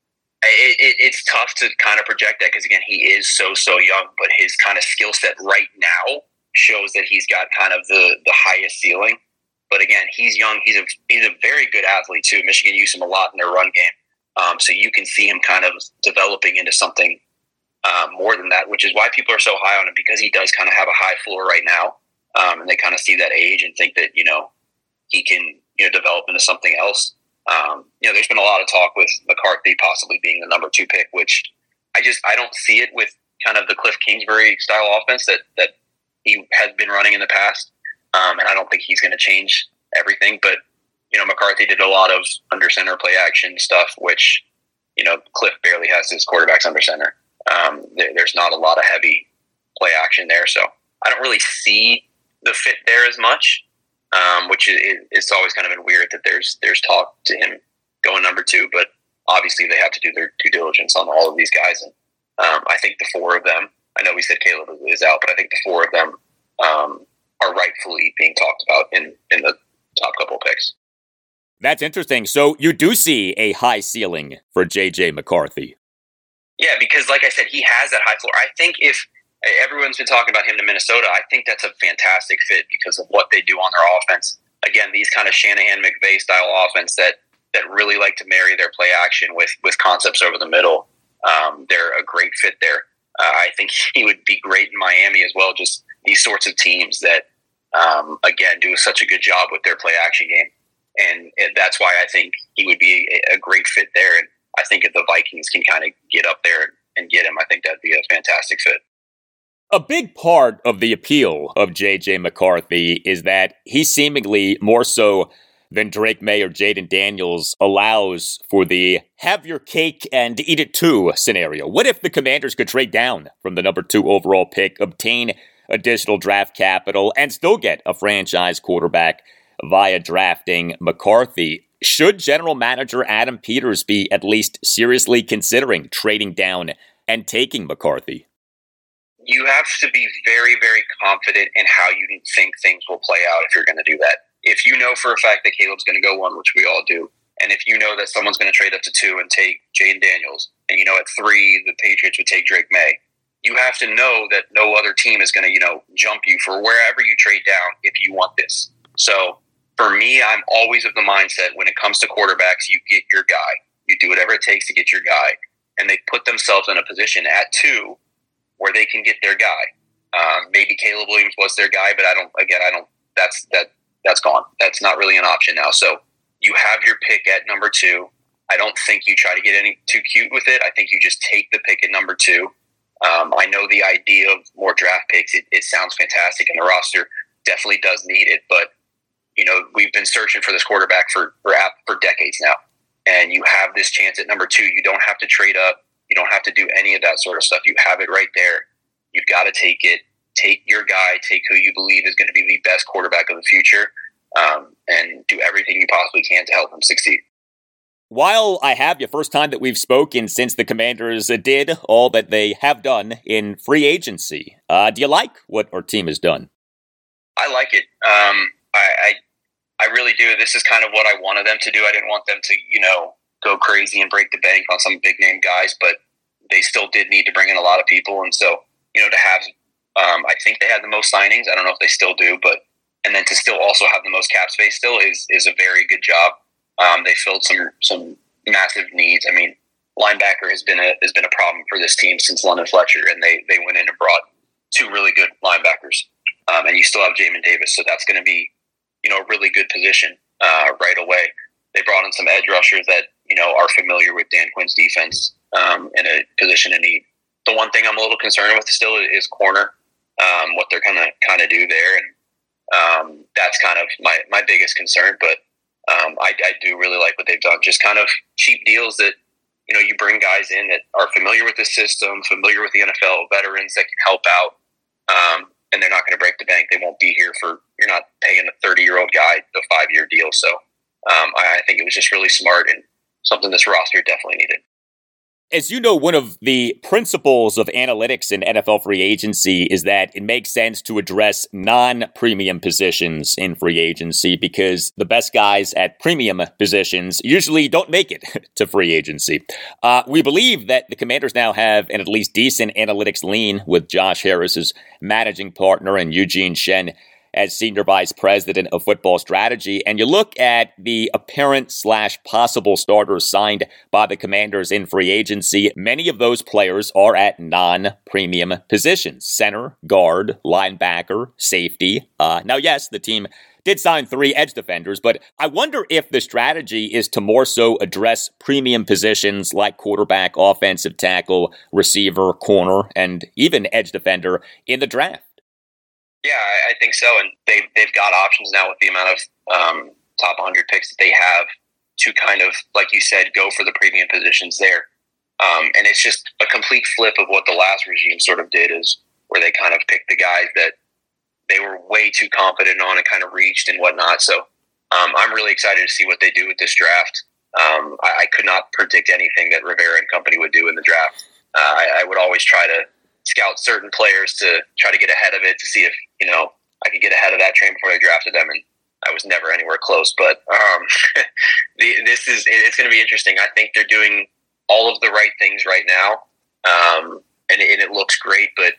it, it, it's tough to kind of project that because, again, he is so, so young, but his kind of skill set right now shows that he's got kind of the, the highest ceiling. But, again, he's young. He's a he's a very good athlete, too. Michigan used him a lot in their run game. Um, so you can see him kind of developing into something uh, more than that, which is why people are so high on him, because he does kind of have a high floor right now. Um, and they kind of see that age and think that, you know, he can, you know, develop into something else. Um, you know, there's been a lot of talk with McCarthy possibly being the number two pick, which I just, I don't see it with kind of the Cliff Kingsbury style offense that, that he has been running in the past. Um, and I don't think he's going to change everything, but, you know, McCarthy did a lot of under center play action stuff, which, you know, Cliff barely has his quarterbacks under center. Um, there, there's not a lot of heavy play action there. So I don't really see the fit there as much, um, which is, it's always kind of been weird that there's there's talk to him going number two, but obviously they have to do their due diligence on all of these guys. And um, I think the four of them, I know we said Caleb is out, but I think the four of them um, are rightfully being talked about in, in the top couple of picks. That's interesting. So you do see a high ceiling for J J McCarthy. Yeah, because like I said, he has that high floor. I think if everyone's been talking about him to Minnesota, I think that's a fantastic fit because of what they do on their offense. Again, these kind of Shanahan-McVay style offense that, that really like to marry their play action with, with concepts over the middle. Um, they're a great fit there. Uh, I think he would be great in Miami as well, just these sorts of teams that, um, again, do such a good job with their play action game. And that's why I think he would be a great fit there. And I think if the Vikings can kind of get up there and get him, I think that'd be a fantastic fit. A big part of the appeal of J J McCarthy is that he's seemingly more so than Drake May or Jaden Daniels allows for the have your cake and eat it too scenario. What if the Commanders could trade down from the number two overall pick, obtain additional draft capital, and still get a franchise quarterback via drafting McCarthy? Should general manager Adam Peters be at least seriously considering trading down and taking McCarthy? You have to be very, very confident in how you think things will play out if you're going to do that. If you know for a fact that Caleb's going to go one, which we all do, and if you know that someone's going to trade up to two and take Jaden Daniels, and you know at three the Patriots would take Drake May, you have to know that no other team is going to, you know, jump you for wherever you trade down if you want this. So for me, I'm always of the mindset when it comes to quarterbacks, you get your guy. You do whatever it takes to get your guy. And they put themselves in a position at two where they can get their guy. Um, maybe Caleb Williams was their guy, but I don't, again, I don't, that's, that, that's gone. That's not really an option now. So you have your pick at number two. I don't think you try to get any too cute with it. I think you just take the pick at number two. Um, I know the idea of more draft picks, it, it sounds fantastic, and the roster definitely does need it. But, you know, we've been searching for this quarterback for, for, for decades now. And you have this chance at number two. You don't have to trade up. You don't have to do any of that sort of stuff. You have it right there. You've got to take it. Take your guy. Take who you believe is going to be the best quarterback of the future, um, and do everything you possibly can to help him succeed. While I have you, first time that we've spoken since the Commanders did all that they have done in free agency. Uh, do you like what our team has done? I like it. Um, I, I I really do. This is kind of what I wanted them to do. I didn't want them to, you know, go crazy and break the bank on some big name guys, but they still did need to bring in a lot of people. And so, you know, to have, um, I think they had the most signings. I don't know if they still do, but, and then to still also have the most cap space still is, is a very good job. Um, they filled some, some massive needs. I mean, linebacker has been a, has been a problem for this team since London Fletcher, and they, they went in and brought two really good linebackers. Um, and you still have Jamin Davis. So that's going to be, you know, a really good position uh, right away. They brought in some edge rushers that, you know, are familiar with Dan Quinn's defense um, in a position of need. The one thing I'm a little concerned with still is corner, um, what they're going to kind of do there. And um, that's kind of my, my biggest concern. But um, I, I do really like what they've done. Just kind of cheap deals that, you know, you bring guys in that are familiar with the system, familiar with the N F L, veterans that can help out. Um, and they're not going to break the bank. They won't be here for, you're not paying a thirty-year-old guy a five-year deal. So um, I, I think it was just really smart and something this roster definitely needed. As you know, one of the principles of analytics in N F L free agency is that it makes sense to address non-premium positions in free agency because the best guys at premium positions usually don't make it to free agency. Uh, we believe that the Commanders now have an at least decent analytics lean with Josh Harris as managing partner and Eugene Shen as Senior Vice President of Football Strategy, and you look at the apparent slash possible starters signed by the Commanders in free agency, many of those players are at non-premium positions. Center, guard, linebacker, safety. Uh, now, yes, the team did sign three edge defenders, but I wonder if the strategy is to more so address premium positions like quarterback, offensive tackle, receiver, corner, and even edge defender in the draft. Yeah, I think so, and they've they've got options now with the amount of um, top one hundred picks that they have to kind of, like you said, go for the premium positions there. Um, and it's just a complete flip of what the last regime sort of did, is where they kind of picked the guys that they were way too confident on and kind of reached and whatnot. So um, I'm really excited to see what they do with this draft. Um, I, I could not predict anything that Rivera and company would do in the draft. Uh, I, I would always try to scout certain players to try to get ahead of it, to see if, you know, I could get ahead of that train before I drafted them, and I was never anywhere close. But um, the, this is, it's going to be interesting. I think they're doing all of the right things right now, um, and, and it looks great, but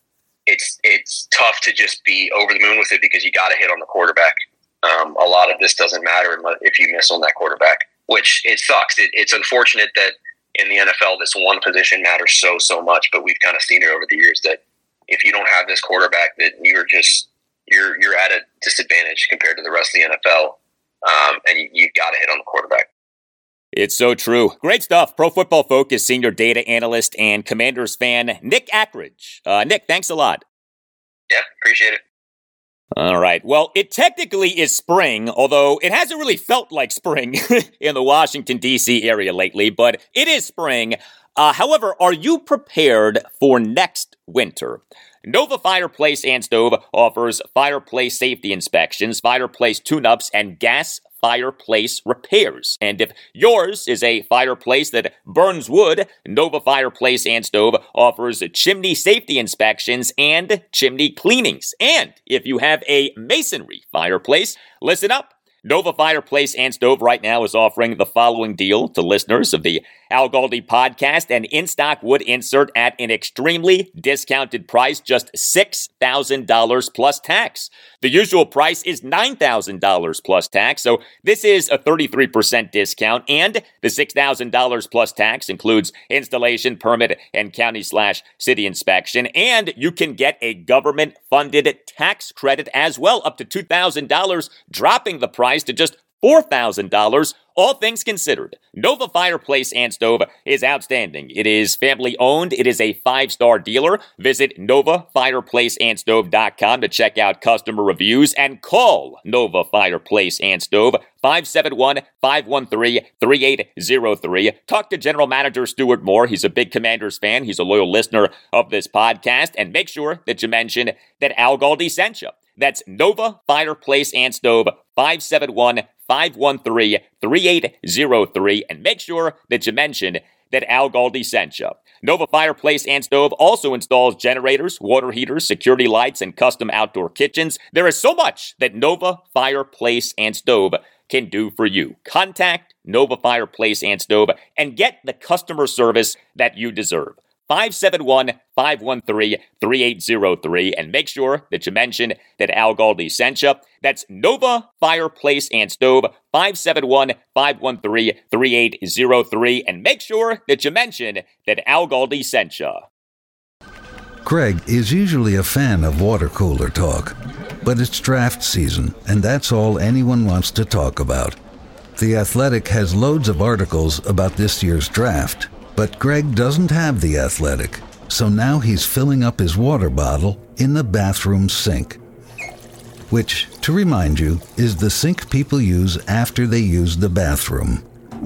it's it's tough to just be over the moon with it because you got to hit on the quarterback. Um, a lot of this doesn't matter if you miss on that quarterback, which it sucks. It, it's unfortunate that in the N F L, this one position matters so, so much, but we've kind of seen it over the years that if you don't have this quarterback, that you're just, you're, you're at a disadvantage compared to the rest of the N F L. Um, and you, you've got to hit on the quarterback. It's so true. Great stuff. Pro Football Focus senior data analyst and Commanders fan, Nick Ackridge. Uh, Nick, thanks a lot. Yeah, appreciate it. All right. Well, it technically is spring, although it hasn't really felt like spring in the Washington, D C area lately, but it is spring. Uh, however, are you prepared for next winter? Nova Fireplace and Stove offers fireplace safety inspections, fireplace tune-ups, and gas fireplace repairs. And if yours is a fireplace that burns wood, Nova Fireplace and Stove offers chimney safety inspections and chimney cleanings. And if you have a masonry fireplace, listen up. Nova Fireplace and Stove right now is offering the following deal to listeners of the Al Galdi podcast: an in-stock wood insert at an extremely discounted price, just six thousand dollars plus tax. The usual price is nine thousand dollars plus tax, so this is a thirty-three percent discount, and the six thousand dollars plus tax includes installation, permit, and county slash city inspection, and you can get a government-funded tax credit as well, up to two thousand dollars, dropping the price to just four thousand dollars. All things considered, Nova Fireplace and Stove is outstanding. It is family owned. It is a five-star dealer. Visit nova fireplace and stove dot com to check out customer reviews and call Nova Fireplace and Stove five seven one, five one three, three eight zero three. Talk to General Manager Stuart Moore. He's a big Commanders fan. He's a loyal listener of this podcast. And make sure that you mention that Al Galdi sent you. That's Nova Fireplace and Stove, five seven one, five one three, three eight zero three. And make sure that you mention that Al Galdi sent you. Nova Fireplace and Stove also installs generators, water heaters, security lights, and custom outdoor kitchens. There is so much that Nova Fireplace and Stove can do for you. Contact Nova Fireplace and Stove and get the customer service that you deserve. five seven one, five one three, three eight zero three, and make sure that you mention that Al Galdi sent you. That's Nova Fireplace and Stove, five seven one, five one three, three eight zero three, and make sure that you mention that Al Galdi sent you. Greg is usually a fan of water cooler talk, but it's draft season, and that's all anyone wants to talk about. The Athletic has loads of articles about this year's draft, but Greg doesn't have The Athletic, so now he's filling up his water bottle in the bathroom sink. Which, to remind you, is the sink people use after they use the bathroom.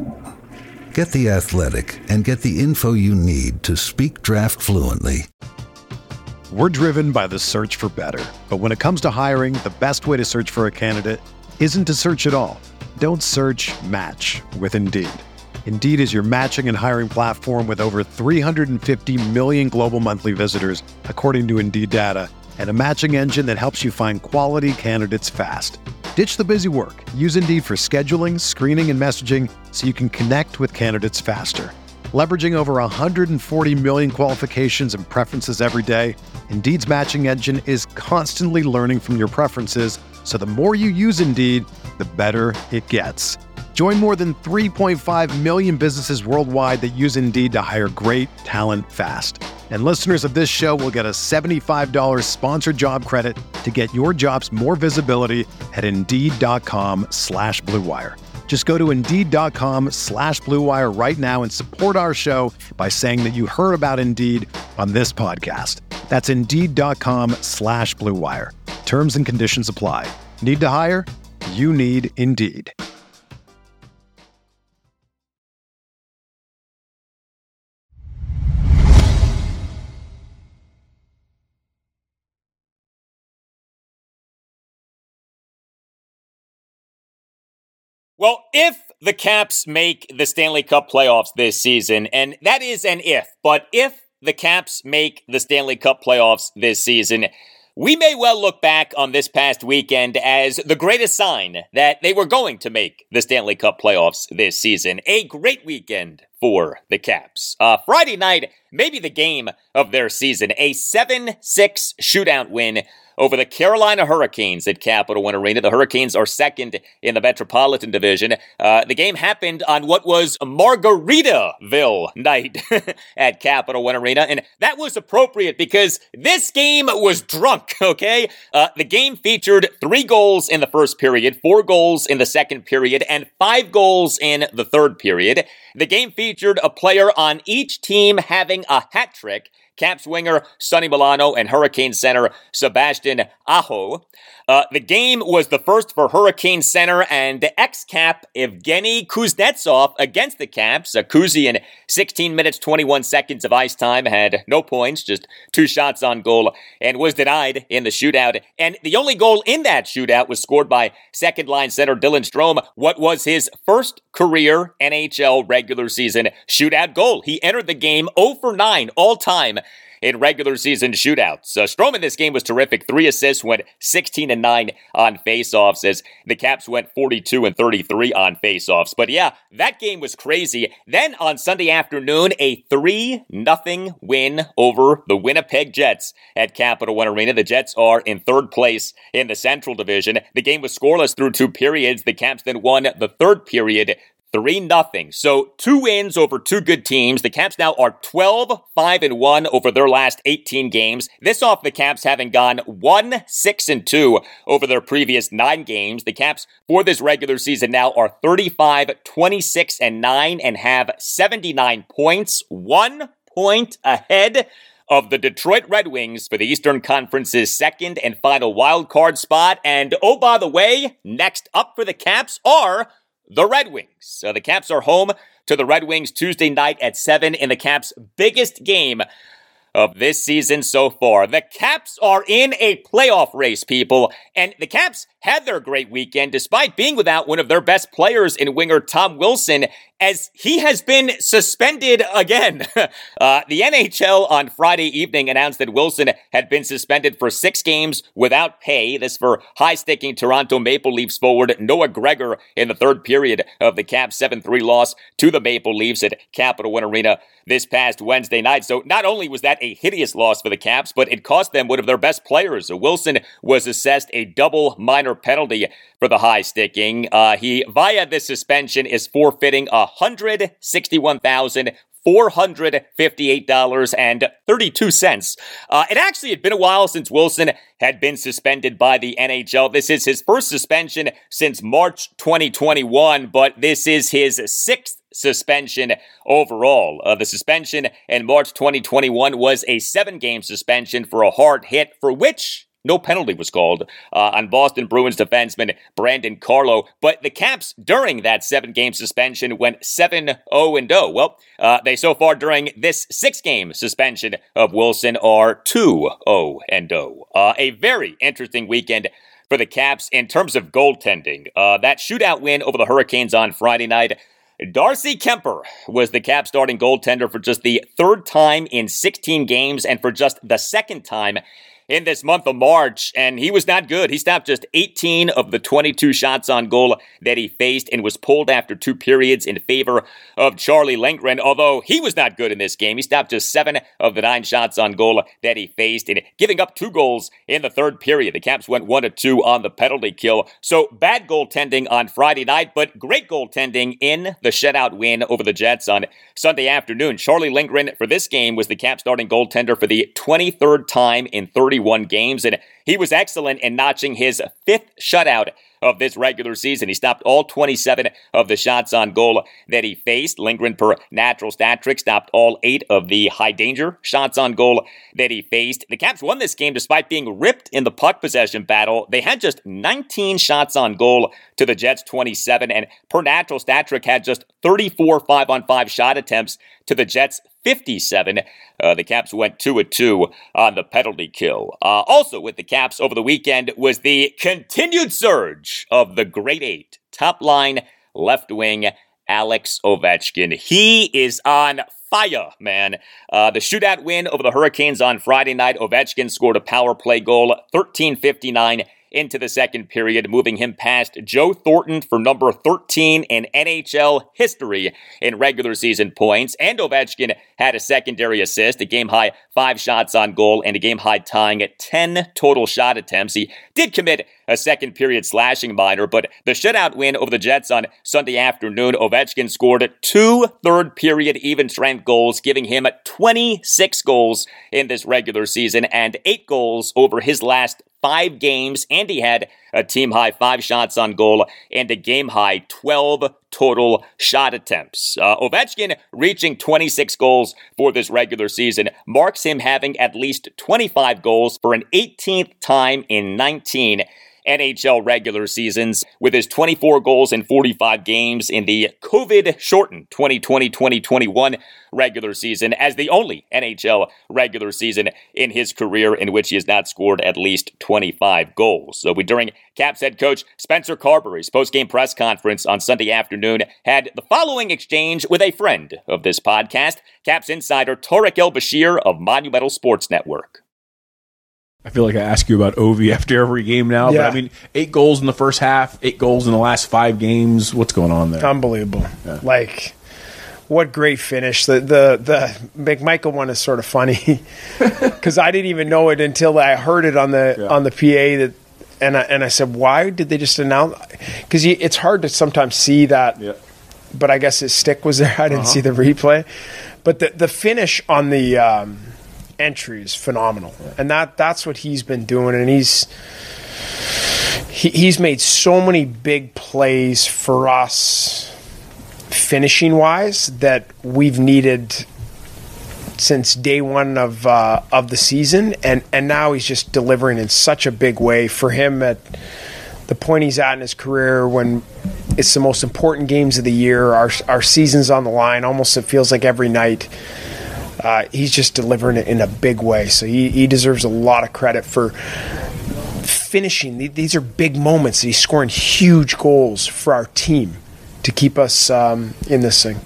Get The Athletic and get the info you need to speak draft fluently. We're driven by the search for better. But when it comes to hiring, the best way to search for a candidate isn't to search at all. Don't search, match with Indeed. Indeed is your matching and hiring platform with over three hundred fifty million global monthly visitors, according to Indeed data, and a matching engine that helps you find quality candidates fast. Ditch the busy work. Use Indeed for scheduling, screening, and messaging so you can connect with candidates faster. Leveraging over one hundred forty million qualifications and preferences every day, Indeed's matching engine is constantly learning from your preferences, so the more you use Indeed, the better it gets. Join more than three point five million businesses worldwide that use Indeed to hire great talent fast. And listeners of this show will get a seventy-five dollars sponsored job credit to get your jobs more visibility at Indeed.com slash Blue Wire. Just go to Indeed.com slash Blue Wire right now and support our show by saying that you heard about Indeed on this podcast. That's Indeed.com slash Blue Wire. Terms and conditions apply. Need to hire? You need Indeed. Well, if the Caps make the Stanley Cup playoffs this season, and that is an if, but if the Caps make the Stanley Cup playoffs this season, we may well look back on this past weekend as the greatest sign that they were going to make the Stanley Cup playoffs this season. A great weekend for the Caps. Uh, Friday night, maybe the game of their season, a seven six shootout win over the Carolina Hurricanes at Capital One Arena. The Hurricanes are second in the Metropolitan Division. Uh, the game happened on what was Margaritaville night at Capital One Arena, and that was appropriate because this game was drunk, okay? Uh, the game featured three goals in the first period, four goals in the second period, and five goals in the third period. The game featured a player on each team having a hat trick. Caps winger Sonny Milano and Hurricane center Sebastian Aho. Uh, the game was the first for Hurricane center and ex-Cap Evgeny Kuznetsov against the Caps. Uh, Kuzi in sixteen minutes, twenty-one seconds of ice time had no points, just two shots on goal, and was denied in the shootout. And the only goal in that shootout was scored by second-line center Dylan Strome, what was his first career N H L regular season shootout goal. He entered the game oh for nine all-time in regular season shootouts. Uh, Strome in this game was terrific. Three assists, went sixteen and nine on faceoffs as the Caps went forty-two and thirty-three on faceoffs. But yeah, that game was crazy. Then on Sunday afternoon, a three nothing win over the Winnipeg Jets at Capital One Arena. The Jets are in third place in the Central Division. The game was scoreless through two periods. The Caps then won the third period three nothing. So two wins over two good teams. The Caps now are twelve, five, and one over their last eighteen games. This off the Caps having gone one, six, and two over their previous nine games. The Caps for this regular season now are thirty-five, twenty-six, and nine and have seventy-nine points, one point ahead of the Detroit Red Wings for the Eastern Conference's second and final wild card spot. And oh, by the way, next up for the Caps are the Red Wings. So the Caps are home to the Red Wings Tuesday night at seven in the Caps' biggest game of this season so far. The Caps are in a playoff race, people, and the Caps had their great weekend despite being without one of their best players in winger Tom Wilson, as he has been suspended again. uh, the N H L on Friday evening announced that Wilson had been suspended for six games without pay. This for high-sticking Toronto Maple Leafs forward Noah Gregor in the third period of the Caps' seven three loss to the Maple Leafs at Capital One Arena this past Wednesday night. So not only was that a hideous loss for the Caps, but it cost them one of their best players. Wilson was assessed a double minor penalty for the high sticking. Uh, he, via this suspension, is forfeiting one hundred sixty-one thousand four hundred fifty-eight dollars and thirty-two cents. Uh, it actually had been a while since Wilson had been suspended by the N H L. This is his first suspension since March twenty twenty-one, but this is his sixth suspension overall. Uh, the suspension in March twenty twenty-one was a seven-game suspension for a hard hit, for which no penalty was called uh, on Boston Bruins defenseman Brandon Carlo. But the Caps, during that seven-game suspension, went seven oh and oh. Well, uh, they so far during this six-game suspension of Wilson are two oh and oh. Uh, a very interesting weekend for the Caps in terms of goaltending. Uh, that shootout win over the Hurricanes on Friday night, Darcy Kuemper was the Caps starting goaltender for just the third time in sixteen games and for just the second time in this month of March, and he was not good. He stopped just eighteen of the twenty-two shots on goal that he faced and was pulled after two periods in favor of Charlie Lindgren, although he was not good in this game. He stopped just seven of the nine shots on goal that he faced and giving up two goals in the third period. The Caps went one to two on the penalty kill. So bad goaltending on Friday night, but great goaltending in the shutout win over the Jets on Sunday afternoon. Charlie Lindgren for this game was the Caps starting goaltender for the twenty-third time in thirty games, and he was excellent in notching his fifth shutout of this regular season. He stopped all twenty-seven of the shots on goal that he faced. Lindgren, per natural stat trick, stopped all eight of the high-danger shots on goal that he faced. The Caps won this game despite being ripped in the puck possession battle. They had just nineteen shots on goal to the Jets' twenty-seven, and per natural stat trick had just thirty-four five-on-five shot attempts to the Jets' fifty-seven. Uh, the Caps went two and two on the penalty kill. Uh, also with the Caps over the weekend was the continued surge of the Great Eight. Top line left wing Alex Ovechkin. He is on fire, man. Uh, the shootout win over the Hurricanes on Friday night. Ovechkin scored a power play goal, thirteen fifty-nine into the second period, moving him past Joe Thornton for number thirteen in N H L history in regular season points. And Ovechkin had a secondary assist, a game-high five shots on goal, and a game-high tying at ten total shot attempts. He did commit a second period slashing minor, but the shutout win over the Jets on Sunday afternoon, Ovechkin scored two third period even strength goals, giving him twenty-six goals in this regular season and eight goals over his last five games, and he had a team-high five shots on goal and a game-high twelve total shot attempts. Uh, Ovechkin reaching twenty-six goals for this regular season marks him having at least twenty-five goals for an eighteenth time in nineteen N H L regular seasons, with his twenty-four goals in forty-five games in the COVID-shortened twenty twenty twenty twenty-one regular season as the only N H L regular season in his career in which he has not scored at least twenty-five goals. So we, during Caps head coach Spencer Carbery's post-game press conference on Sunday afternoon, had the following exchange with a friend of this podcast, Caps insider Tarek El-Bashir of Monumental Sports Network. I feel like I ask you about Ovi after every game now, yeah. but I mean, eight goals in the first half, eight goals in the last five games. What's going on there? Unbelievable. Yeah. Like, what great finish. The the the McMichael one is sort of funny because I didn't even know it until I heard it on the yeah. on the P A that, and I, and I said, why did they just announce? Because it's hard to sometimes see that, yeah. but I guess his stick was there. I didn't uh-huh. see the replay, but the the finish on the. Um, entry is phenomenal, and that that's what he's been doing, and he's he, he's made so many big plays for us finishing wise that we've needed since day one of uh, of the season, and and now he's just delivering in such a big way for him at the point he's at in his career when it's the most important games of the year. Our our season's on the line. Almost it feels like every night. Uh, he's just delivering it in a big way. So he, he deserves a lot of credit for finishing. These are big moments. He's scoring huge goals for our team to keep us um, in this thing.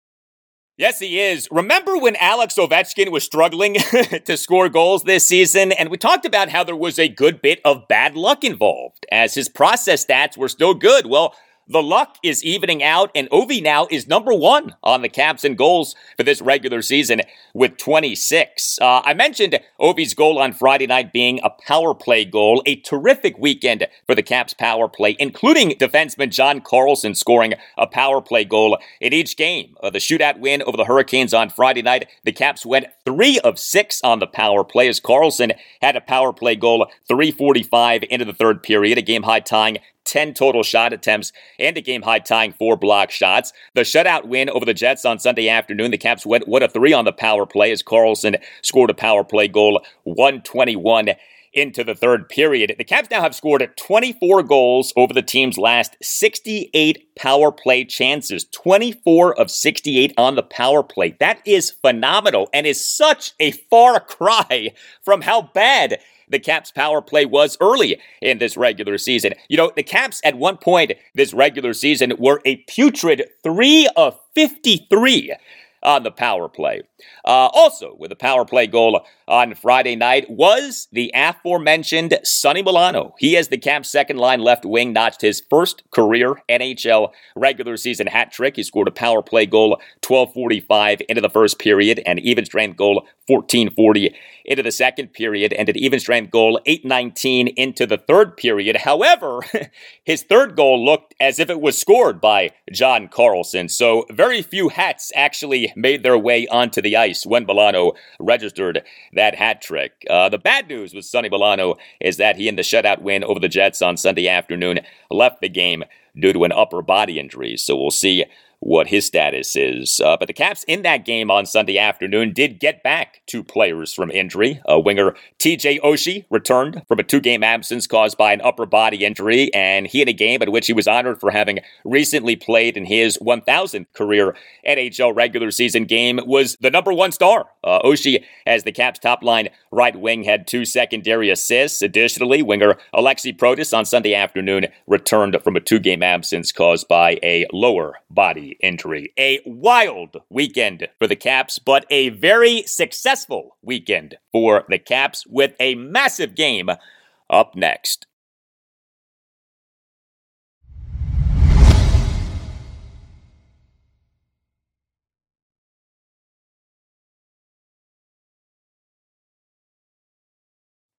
Yes, he is. Remember when Alex Ovechkin was struggling to score goals this season? And we talked about how there was a good bit of bad luck involved, as his process stats were still good. Well, the luck is evening out, and Ovi now is number one on the Caps in goals for this regular season with twenty-six. Uh, I mentioned Ovi's goal on Friday night being a power play goal, a terrific weekend for the Caps power play, including defenseman John Carlson scoring a power play goal in each game. Uh, the shootout win over the Hurricanes on Friday night, the Caps went three of six on the power play as Carlson had a power play goal three forty-five into the third period, a game-high tying ten total shot attempts and a game-high tying four block shots. The shutout win over the Jets on Sunday afternoon, the Caps went one of three on the power play as Carlson scored a power play goal one twenty-one into the third period. The Caps now have scored twenty-four goals over the team's last sixty-eight power play chances. twenty-four of sixty-eight on the power play. That is phenomenal and is such a far cry from how bad the Caps power play was early in this regular season. You know, the Caps at one point this regular season were a putrid three of fifty-three on the power play. Uh, also, with a power play goal on Friday night was the aforementioned Sonny Milano. He, as the Caps' second-line left wing, notched his first career N H L regular season hat trick. He scored a power play goal twelve forty-five into the first period, and even-strength goal fourteen forty into the second period, and an even-strength goal eight nineteen into the third period. However, his third goal looked as if it was scored by John Carlson, so very few hats actually made their way onto the ice when Milano registered that hat trick. Uh, the bad news with Sonny Milano is that he, in the shutout win over the Jets on Sunday afternoon, left the game due to an upper body injury. So we'll see what his status is. Uh, but the Caps in that game on Sunday afternoon did get back two players from injury. Uh, winger T J Oshie returned from a two-game absence caused by an upper body injury, and he in a game at which he was honored for having recently played in his one thousandth career N H L regular season game was the number one star. Uh, Oshie, as the Caps' top-line right wing, had two secondary assists. Additionally, winger Alexi Protas on Sunday afternoon returned from a two-game absence caused by a lower body injury. A wild weekend for the Caps, but a very successful weekend for the Caps with a massive game up next.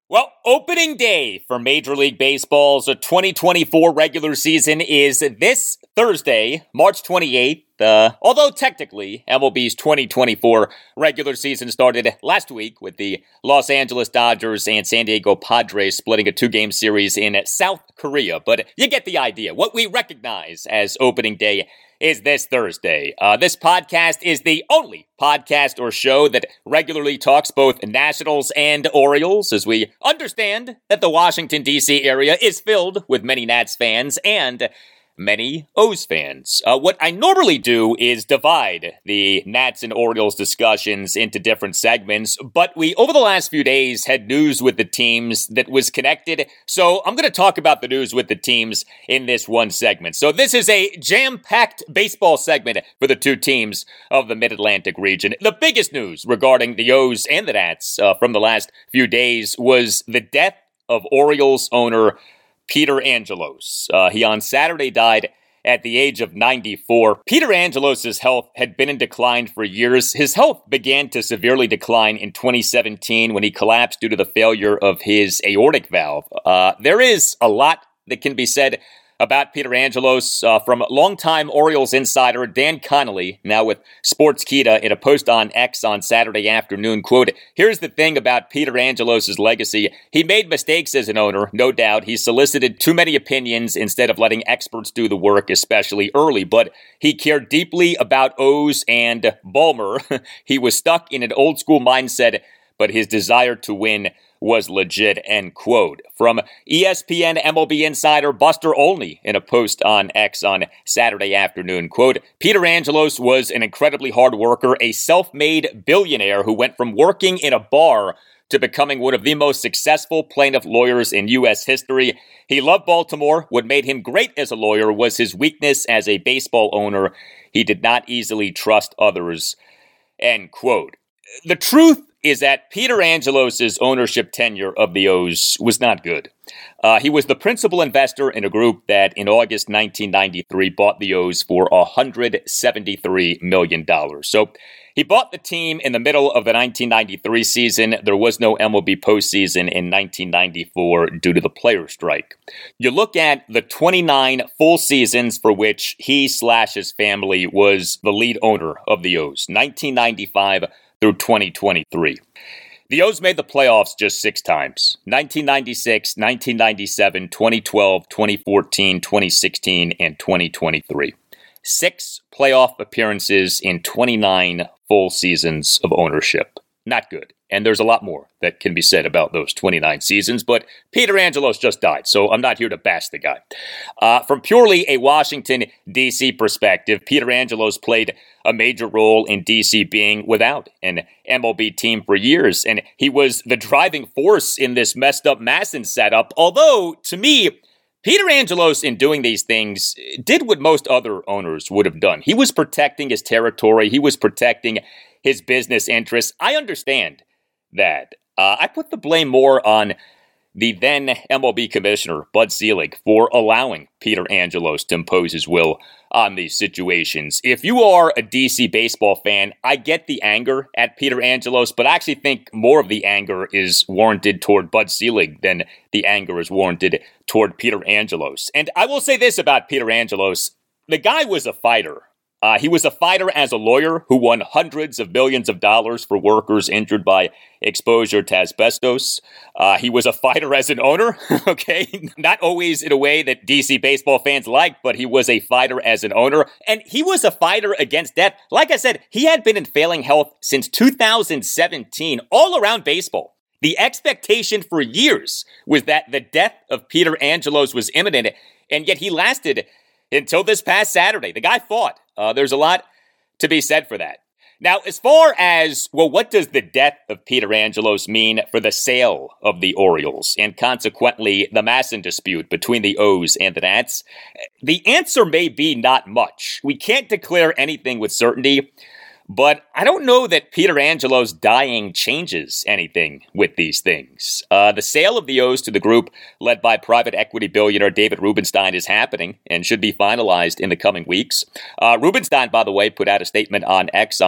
Well, opening day for Major League Baseball's twenty twenty-four regular season is this Thursday, March twenty-eighth. Uh, although technically, M L B's twenty twenty-four regular season started last week with the Los Angeles Dodgers and San Diego Padres splitting a two-game series in South Korea. But you get the idea. What we recognize as opening day is this Thursday. Uh, this podcast is the only podcast or show that regularly talks both Nationals and Orioles, as we understand that the Washington, D C area is filled with many Nats fans and many O's fans. Uh, what I normally do is divide the Nats and Orioles discussions into different segments, but we, over the last few days, had news with the teams that was connected, so I'm going to talk about the news with the teams in this one segment. So this is a jam-packed baseball segment for the two teams of the Mid-Atlantic region. The biggest news regarding the O's and the Nats uh, from the last few days was the death of Orioles owner Peter Angelos. Uh, he on Saturday died at the age of ninety-four. Peter Angelos' health had been in decline for years. His health began to severely decline in twenty seventeen when he collapsed due to the failure of his aortic valve. Uh, there is a lot that can be said about Peter Angelos uh, from longtime Orioles insider Dan Connolly, now with Sportskeeda, in a post on X on Saturday afternoon. Quote, "Here's the thing about Peter Angelos' legacy. He made mistakes as an owner, no doubt. He solicited too many opinions instead of letting experts do the work, especially early. But he cared deeply about O's and Ballmer. He was stuck in an old school mindset, but his desire to win was legit," end quote. From E S P N M L B insider Buster Olney in a post on X on Saturday afternoon, quote, "Peter Angelos was an incredibly hard worker, a self-made billionaire who went from working in a bar to becoming one of the most successful plaintiff lawyers in U S history. He loved Baltimore. What made him great as a lawyer was his weakness as a baseball owner. He did not easily trust others," end quote. The truth is that Peter Angelos' ownership tenure of the O's was not good. Uh, he was the principal investor in a group that in August nineteen ninety-three bought the O's for one hundred seventy-three million dollars. So he bought the team in the middle of the nineteen ninety-three season. There was no M L B postseason in nineteen ninety-four due to the players' strike. You look at the twenty-nine full seasons for which he slash his family was the lead owner of the O's, nineteen ninety-five through twenty twenty-three. The O's made the playoffs just six times: nineteen ninety-six, nineteen ninety-seven, twenty twelve, twenty fourteen, twenty sixteen, and twenty twenty-three. Six playoff appearances in twenty-nine full seasons of ownership. Not good. And there's a lot more that can be said about those twenty-nine seasons, but Peter Angelos just died, so I'm not here to bash the guy. Uh, from purely a Washington, D C perspective, Peter Angelos played a major role in D C being without an M L B team for years, and he was the driving force in this messed up MASN setup, although, to me, Peter Angelos, in doing these things, did what most other owners would have done. He was protecting his territory. He was protecting his business interests. I understand that. Uh, I put the blame more on the then M L B commissioner, Bud Selig, for allowing Peter Angelos to impose his will on these situations. If you are a D C baseball fan, I get the anger at Peter Angelos, but I actually think more of the anger is warranted toward Bud Selig than the anger is warranted toward Peter Angelos. And I will say this about Peter Angelos. The guy was a fighter. Uh, he was a fighter as a lawyer who won hundreds of millions of dollars for workers injured by exposure to asbestos. Uh, he was a fighter as an owner, okay? Not always in a way that D C baseball fans liked, but he was a fighter as an owner. And he was a fighter against death. Like I said, he had been in failing health since two thousand seventeen, all around baseball. The expectation for years was that the death of Peter Angelos was imminent, and yet he lasted until this past Saturday. The guy fought. Uh, there's a lot to be said for that. Now, as far as, well, what does the death of Peter Angelos mean for the sale of the Orioles and consequently the MASN dispute between the O's and the Nats? The answer may be not much. We can't declare anything with certainty, but I don't know that Peter Angelos dying changes anything with these things. Uh, the sale of the O's to the group led by private equity billionaire David Rubenstein is happening and should be finalized in the coming weeks. Uh, Rubenstein, by the way, put out a statement on X on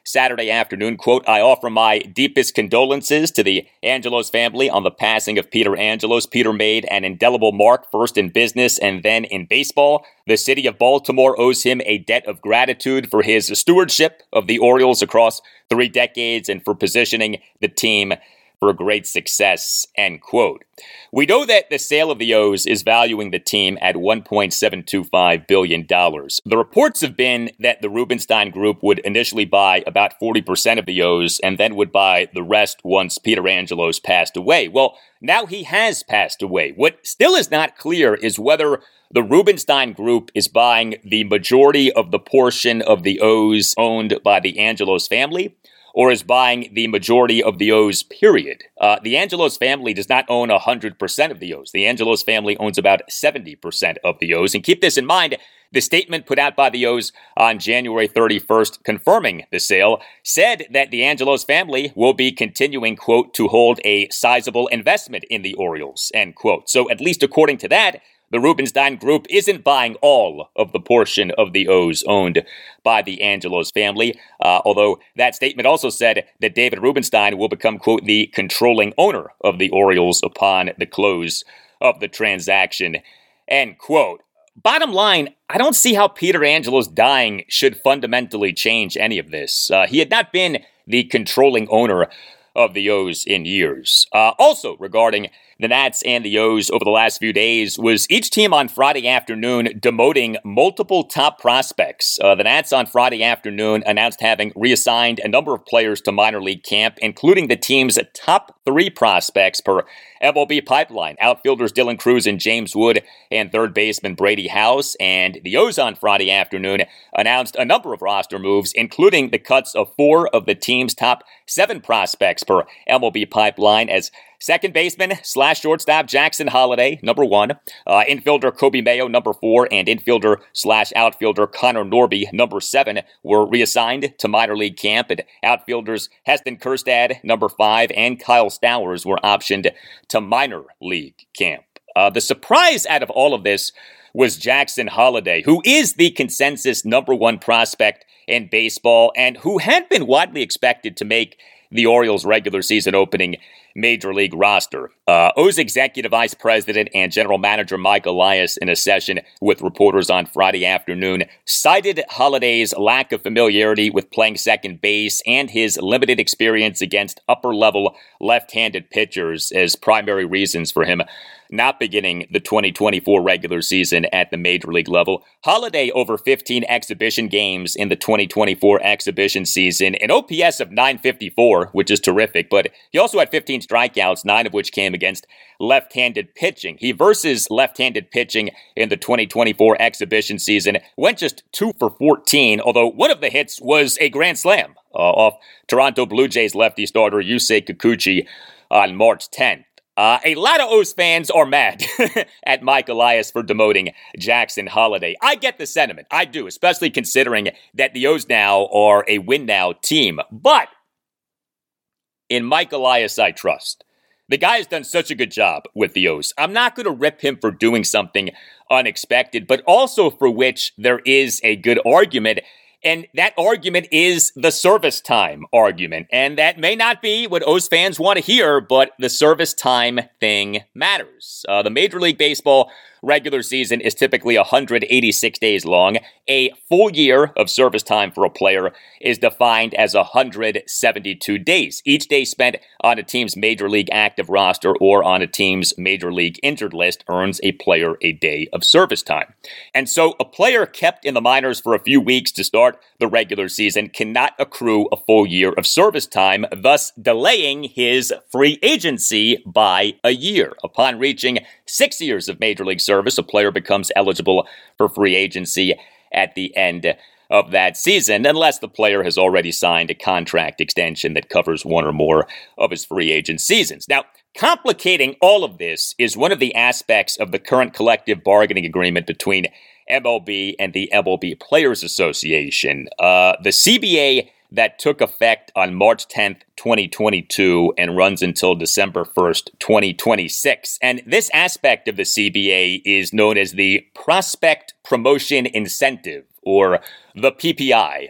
Saturday afternoon, quote, I offer my deepest condolences to the Angelos family on the passing of Peter Angelos. Peter made an indelible mark first in business and then in baseball. The city of Baltimore owes him a debt of gratitude for his stewardship of the Orioles across three decades and for positioning the team for great success, end quote. We know that the sale of the O's is valuing the team at one point seven two five billion dollars. The reports have been that the Rubenstein Group would initially buy about forty percent of the O's and then would buy the rest once Peter Angelos passed away. Well, now he has passed away. What still is not clear is whether the Rubenstein Group is buying the majority of the portion of the O's owned by the Angelos family, or is buying the majority of the O's, period. Uh, the Angelos family does not own one hundred percent of the O's. The Angelos family owns about seventy percent of the O's. And keep this in mind, the statement put out by the O's on January thirty-first confirming the sale said that the Angelos family will be continuing, quote, to hold a sizable investment in the Orioles, end quote. So at least according to that, the Rubenstein Group isn't buying all of the portion of the O's owned by the Angelos family, uh, although that statement also said that David Rubenstein will become, quote, the controlling owner of the Orioles upon the close of the transaction, end quote. Bottom line, I don't see how Peter Angelos dying should fundamentally change any of this. Uh, he had not been the controlling owner of the O's in years. Uh, also, regarding the Nats and the O's over the last few days, was each team on Friday afternoon demoting multiple top prospects. Uh, the Nats on Friday afternoon announced having reassigned a number of players to minor league camp, including the team's top three prospects per M L B Pipeline, outfielders Dylan Cruz and James Wood, and third baseman Brady House. And the O's on Friday afternoon announced a number of roster moves, including the cuts of four of the team's top seven prospects per M L B Pipeline, as second baseman slash shortstop Jackson Holliday, number one, uh, infielder Kobe Mayo, number four, and infielder slash outfielder Connor Norby, number seven, were reassigned to minor league camp, and outfielders Heston Kjerstad, number five, and Kyle Stowers were optioned to minor league camp. Uh, the surprise out of all of this was Jackson Holliday, who is the consensus number one prospect in baseball and who had been widely expected to make the Orioles' regular season opening major league roster. Uh, O's executive vice president and general manager Mike Elias, in a session with reporters on Friday afternoon, cited Holliday's lack of familiarity with playing second base and his limited experience against upper-level left-handed pitchers as primary reasons for him not beginning the twenty twenty-four regular season at the major league level. Holliday over fifteen exhibition games in the twenty twenty-four exhibition season, an O P S of nine fifty-four, which is terrific, but he also had fifteen strikeouts, nine of which came against left-handed pitching. He versus left-handed pitching in the twenty twenty-four exhibition season went just two for fourteen, although one of the hits was a grand slam uh, off Toronto Blue Jays lefty starter Yusei Kikuchi on March tenth. Uh, a lot of O's fans are mad at Mike Elias for demoting Jackson Holliday. I get the sentiment. I do, especially considering that the O's now are a win-now team. But in Mike Elias, I trust. The guy has done such a good job with the O's. I'm not going to rip him for doing something unexpected, but also for which there is a good argument. And that argument is the service time argument. And that may not be what O's fans want to hear, but the service time thing matters. Uh, the Major League Baseball regular season is typically one hundred eighty-six days long. A full year of service time for a player is defined as one hundred seventy-two days. Each day spent on a team's Major League active roster or on a team's Major League injured list earns a player a day of service time. And so a player kept in the minors for a few weeks to start the regular season cannot accrue a full year of service time, thus delaying his free agency by a year. Upon reaching six years of Major League service, a player becomes eligible for free agency at the end of that season, unless the player has already signed a contract extension that covers one or more of his free agent seasons. Now, complicating all of this is one of the aspects of the current collective bargaining agreement between M L B and the M L B Players Association. Uh, the C B A that took effect on March tenth, twenty twenty-two and runs until December first, twenty twenty-six. And this aspect of the C B A is known as the Prospect Promotion Incentive, or the P P I.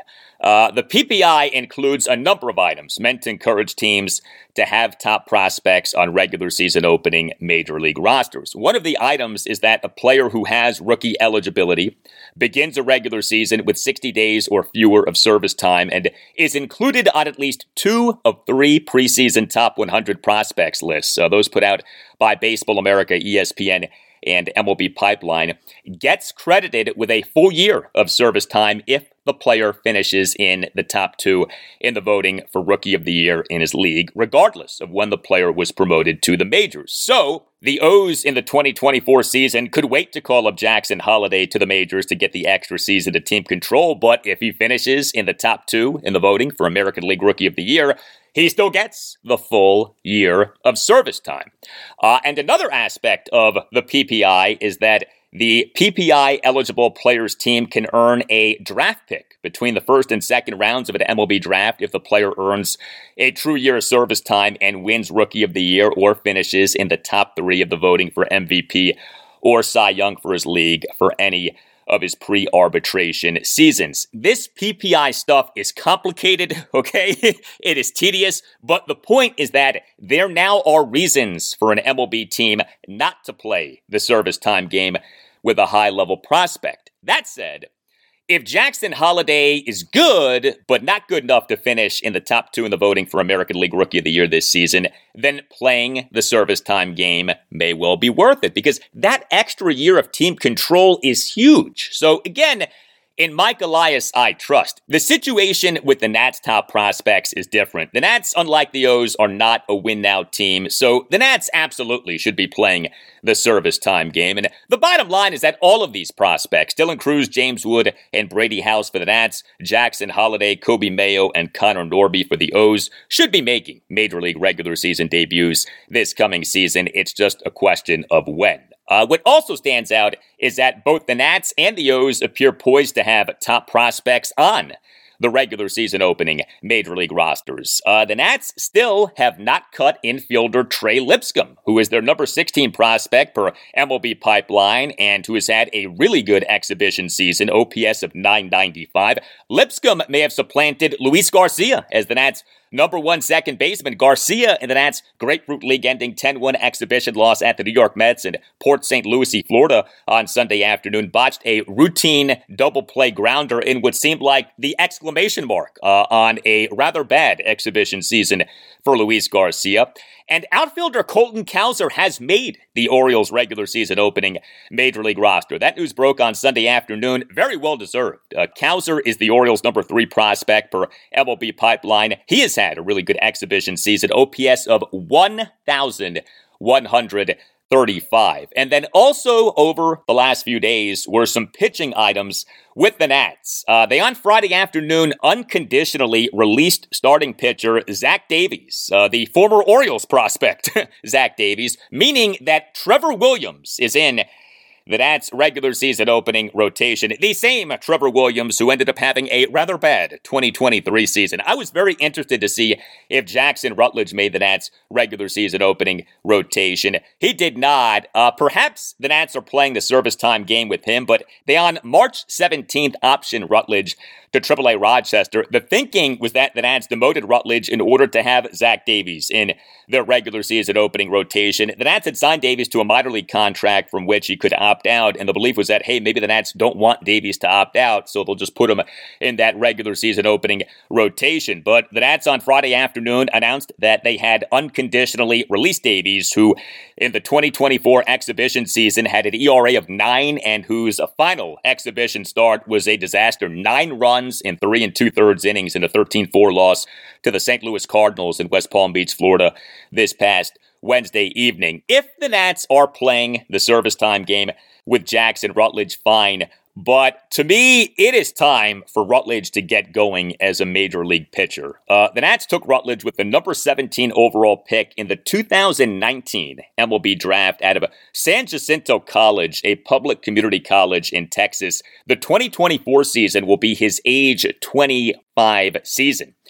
Uh, the P P I includes a number of items meant to encourage teams to have top prospects on regular season opening major league rosters. One of the items is that a player who has rookie eligibility begins a regular season with sixty days or fewer of service time and is included on at least two of three preseason top one hundred prospects lists. Uh, those put out by Baseball America, E S P N, and M L B Pipeline, gets credited with a full year of service time if the player finishes in the top two in the voting for Rookie of the Year in his league, regardless of when the player was promoted to the majors. So, the O's in the twenty twenty-four season could wait to call up Jackson Holliday to the majors to get the extra season of team control, but if he finishes in the top two in the voting for American League Rookie of the Year, he still gets the full year of service time. Uh, and another aspect of the P P I is that the P P I-eligible players' team can earn a draft pick between the first and second rounds of an M L B draft if the player earns a true year of service time and wins Rookie of the Year or finishes in the top three of the voting for M V P or Cy Young for his league for any of his pre-arbitration seasons. This P P I stuff is complicated, okay? It is tedious, but the point is that there now are reasons for an M L B team not to play the service time game with a high-level prospect. That said, if Jackson Holliday is good, but not good enough to finish in the top two in the voting for American League Rookie of the Year this season, then playing the service time game may well be worth it, because that extra year of team control is huge. So again, in Mike Elias, I trust. The situation with the Nats' top prospects is different. The Nats, unlike the O's, are not a win-now team, so the Nats absolutely should be playing the service time game. And the bottom line is that all of these prospects, Dylan Cruz, James Wood, and Brady House for the Nats, Jackson Holliday, Kobe Mayo, and Connor Norby for the O's, should be making Major League regular season debuts this coming season. It's just a question of when. Uh, what also stands out is that both the Nats and the O's appear poised to have top prospects on the regular season opening Major League rosters. Uh, the Nats still have not cut infielder Trey Lipscomb, who is their number sixteen prospect per M L B Pipeline and who has had a really good exhibition season, O P S of nine ninety-five. Lipscomb may have supplanted Luis Garcia as the Nats' number one second baseman. Garcia in the Nats' Grapefruit League-ending ten one exhibition loss at the New York Mets in Port Saint Lucie, Florida on Sunday afternoon botched a routine double play grounder in what seemed like the exclamation mark uh, on a rather bad exhibition season for Luis Garcia. And outfielder Colton Cowser has made the Orioles' regular season opening Major League roster. That news broke on Sunday afternoon. Very well deserved. Uh, Cowser is the Orioles' number three prospect per M L B Pipeline. He has had a really good exhibition season, O P S of one thousand one hundred thirty-five. And then also over the last few days were some pitching items with the Nats. Uh, they on Friday afternoon unconditionally released starting pitcher Zach Davies, uh, the former Orioles prospect Zach Davies, meaning that Trevor Williams is in the Nats' regular season opening rotation. The same Trevor Williams who ended up having a rather bad twenty twenty-three season. I was very interested to see if Jackson Rutledge made the Nats' regular season opening rotation. He did not. Uh, perhaps the Nats are playing the service time game with him, but they on March seventeenth optioned Rutledge to triple A Rochester. The thinking was that the Nats demoted Rutledge in order to have Zach Davies in their regular season opening rotation. The Nats had signed Davies to a minor league contract from which he could opt out, and the belief was that, hey, maybe the Nats don't want Davies to opt out, so they'll just put him in that regular season opening rotation. But the Nats on Friday afternoon announced that they had unconditionally released Davies, who in the twenty twenty-four exhibition season had an E R A of nine and whose final exhibition start was a disaster. Nine runs in three and two-thirds innings in a thirteen four loss to the Saint Louis Cardinals in West Palm Beach, Florida this past Wednesday evening. If the Nats are playing the service time game with Jackson Rutledge, fine. But to me, it is time for Rutledge to get going as a major league pitcher. Uh, the Nats took Rutledge with the number seventeen overall pick in the two thousand nineteen M L B draft out of San Jacinto College, a public community college in Texas. The twenty twenty-four season will be his age twenty-five season.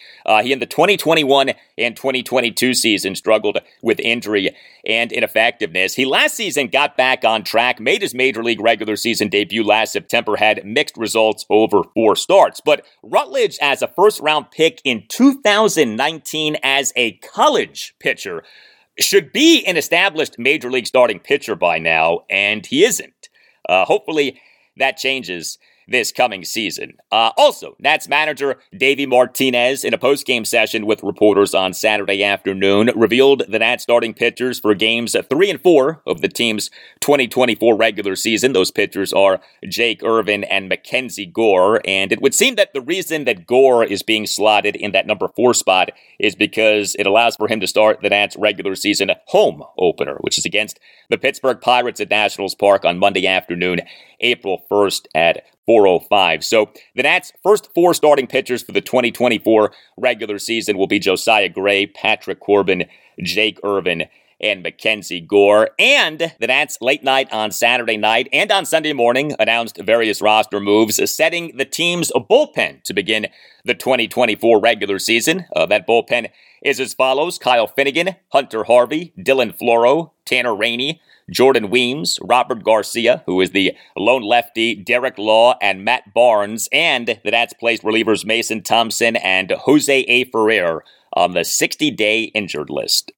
Uh, he in the twenty twenty-one and twenty twenty-two season struggled with injury and ineffectiveness. He last season got back on track, made his major league regular season debut last September, had mixed results over four starts. But Rutledge, as a first-round pick in two thousand nineteen as a college pitcher, should be an established major league starting pitcher by now, and he isn't. Uh, hopefully that changes this coming season. Uh, also, Nats manager Davey Martinez, in a post-game session with reporters on Saturday afternoon, revealed the Nats starting pitchers for games three and four of the team's twenty twenty-four regular season. Those pitchers are Jake Irvin and Mackenzie Gore, and it would seem that the reason that Gore is being slotted in that number four spot is because it allows for him to start the Nats regular season home opener, which is against the Pittsburgh Pirates at Nationals Park on Monday afternoon, April first at four oh five. So the Nats' first four starting pitchers for the twenty twenty-four regular season will be Josiah Gray, Patrick Corbin, Jake Irvin, and Mackenzie Gore. And the Nats late night on Saturday night and on Sunday morning announced various roster moves, setting the team's bullpen to begin the twenty twenty-four regular season. Uh, that bullpen is as follows: Kyle Finnegan, Hunter Harvey, Dylan Floro, Tanner Rainey, Jordan Weems, Robert Garcia, who is the lone lefty, Derek Law, and Matt Barnes, and the Nats placed relievers Mason Thompson and Jose A. Ferrer on the sixty-day injured list.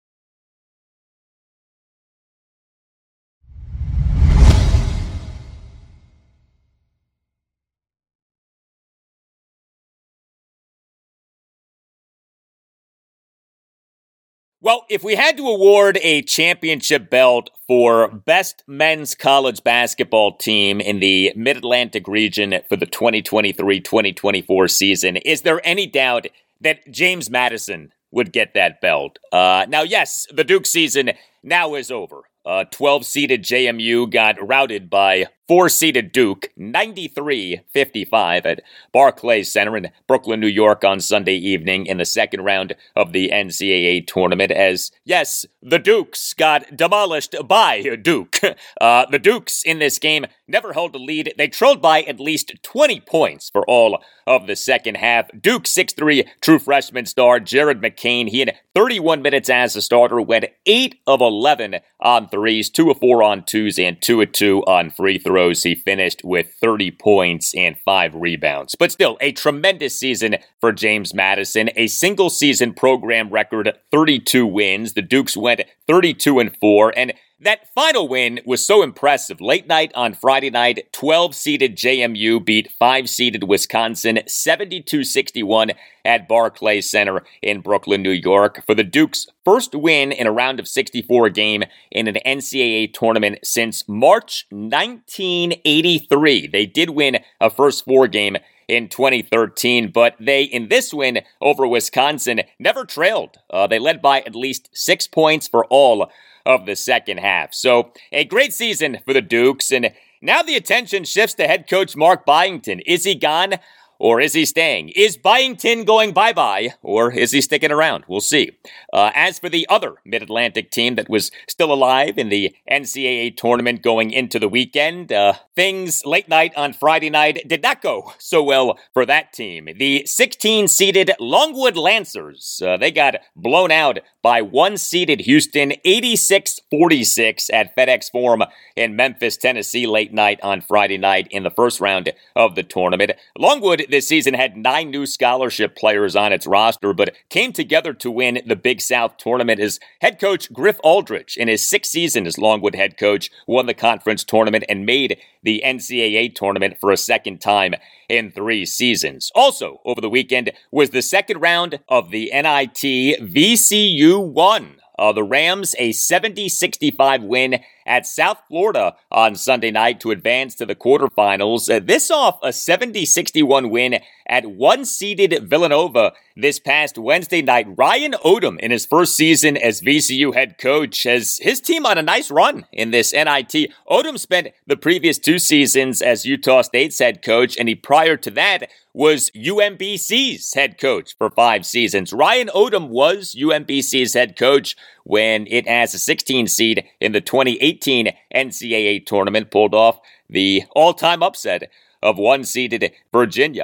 Well, if we had to award a championship belt for best men's college basketball team in the Mid-Atlantic region for the twenty twenty-three twenty twenty-four season, is there any doubt that James Madison would get that belt? Uh, now, yes, the Duke season now is over. Uh, twelve-seeded J M U got routed by four-seeded Duke, ninety-three fifty-five at Barclays Center in Brooklyn, New York on Sunday evening in the second round of the N C double A tournament as, yes, the Dukes got demolished by Duke. Uh, the Dukes in this game never held a lead. They trailed by at least twenty points for all of the second half. Duke six three true freshman star Jared McCain, he had thirty-one minutes as a starter, went eight of eleven on threes, two of four on twos, and two of two on free throws. He finished with thirty points and five rebounds. But still, a tremendous season for James Madison. A single season program record thirty-two wins. The Dukes went thirty-two and four, and that final win was so impressive. Late night on Friday night, twelve-seeded J M U beat five-seeded Wisconsin seventy-two sixty-one at Barclays Center in Brooklyn, New York, for the Dukes' first win in a round of sixty-four game in an N C double A tournament since March nineteen eighty-three. They did win a first four game in twenty thirteen, but they, in this win over Wisconsin, never trailed. Uh, they led by at least six points for all of the second half. So a great season for the Dukes, and now the attention shifts to head coach Mark Byington. Is he gone or is he staying? Is Byington going bye-bye or is he sticking around? We'll see. Uh, as for the other Mid-Atlantic team that was still alive in the N C double A tournament going into the weekend, uh, things late night on Friday night did not go so well for that team. The sixteen-seeded Longwood Lancers, uh, they got blown out by one-seeded Houston, eighty-six forty-six at FedEx Forum in Memphis, Tennessee, late night on Friday night in the first round of the tournament. Longwood this season had nine new scholarship players on its roster, but came together to win the Big South tournament as head coach Griff Aldrich, in his sixth season as Longwood head coach, won the conference tournament and made the N C double A tournament for a second time in three seasons. Also, over the weekend was the second round of the N I T. V C U won. Uh, the Rams, a seventy sixty-five win at South Florida on Sunday night to advance to the quarterfinals. Uh, this off a seventy sixty-one win at one-seeded Villanova this past Wednesday night. Ryan Odom, in his first season as V C U head coach, has his team on a nice run in this N I T. Odom spent the previous two seasons as Utah State's head coach, and he prior to that was U M B C's head coach for five seasons. Ryan Odom was U M B C's head coach when it, as a sixteen seed in the twenty eighteen N C double A tournament, pulled off the all-time upset of one-seeded Virginia.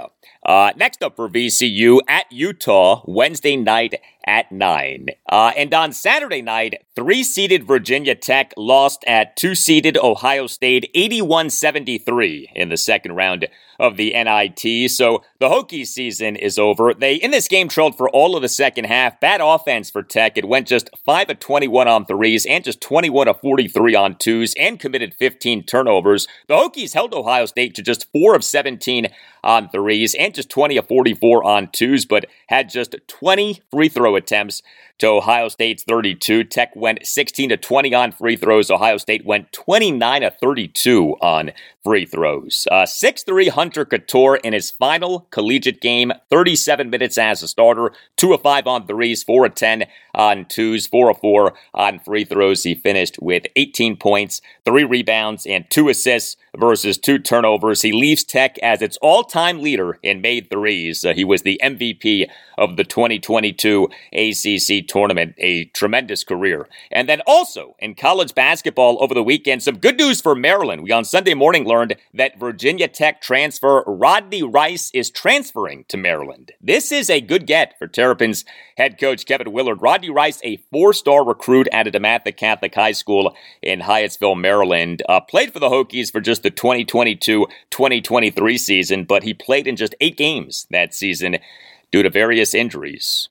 Uh, next up for V C U at Utah, Wednesday night at nine. Uh, and on Saturday night, three-seeded Virginia Tech lost at two-seeded Ohio State eighty-one seventy-three in the second round of the N I T. So the Hokies season is over. They, in this game, trailed for all of the second half. Bad offense for Tech. It went just five of twenty-one on threes and just twenty-one of forty-three on twos and committed fifteen turnovers. The Hokies held Ohio State to just four of seventeen on threes and just twenty of forty-four on twos, but had just twenty free throw attempts to Ohio State's thirty-two. Tech went sixteen to twenty on free throws. Ohio State went twenty-nine of thirty-two on free throws. Uh, six three Hunter Couture in his final collegiate game, thirty-seven minutes as a starter, two of five on threes, four of ten on twos, four of four on free throws. He finished with eighteen points, three rebounds, and two assists versus two turnovers. He leaves Tech as its all-time leader in made threes. Uh, he was the M V P of the twenty twenty-two A C C tournament. A tremendous career. And then also in college basketball over the weekend, some good news for Maryland. We on Sunday morning learned that Virginia Tech transfer Rodney Rice is transferring to Maryland. This is a good get for Terrapins head coach Kevin Willard. Rodney Rice, a four-star recruit out of DeMatha Catholic High School in Hyattsville, Maryland, uh, played for the Hokies for just the twenty twenty-two twenty twenty-three season, but he played in just eight games that season due to various injuries.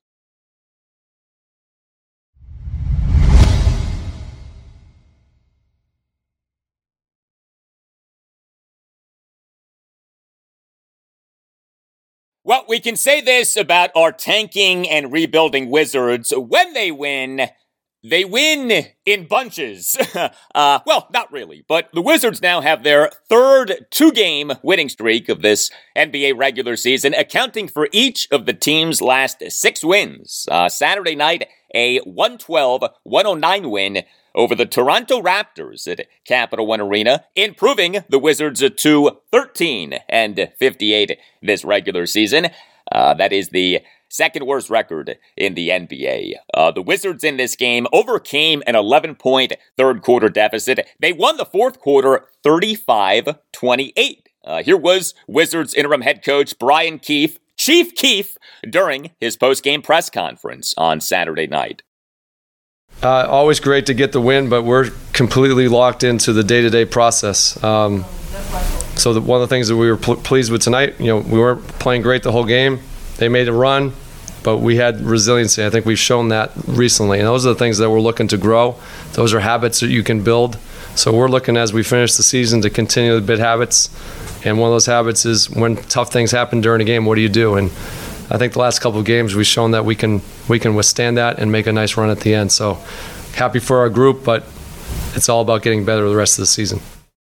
Well, we can say this about our tanking and rebuilding Wizards. When they win, they win in bunches. uh, well, not really, but the Wizards now have their third two-game winning streak of this N B A regular season, accounting for each of the team's last six wins. Uh, Saturday night, a one twelve one oh nine win over the Toronto Raptors at Capital One Arena, improving the Wizards to thirteen and fifty-eight this regular season. Uh, that is the second worst record in the N B A. Uh, the Wizards in this game overcame an eleven-point third-quarter deficit. They won the fourth quarter thirty-five twenty-eight. Uh, here was Wizards interim head coach Brian Keefe, Chief Keefe, during his post-game press conference on Saturday night. Uh, always great to get the win, but we're completely locked into the day-to-day process. Um, so the, one of the things that we were pl- pleased with tonight, you know, we weren't playing great the whole game. They made a run, but we had resiliency. I think we've shown that recently, and those are the things that we're looking to grow. Those are habits that you can build. So we're looking as we finish the season to continue to build habits, and one of those habits is when tough things happen during a game, what do you do? And I think the last couple of games we've shown that we can we can withstand that and make a nice run at the end. So happy for our group, but it's all about getting better the rest of the season.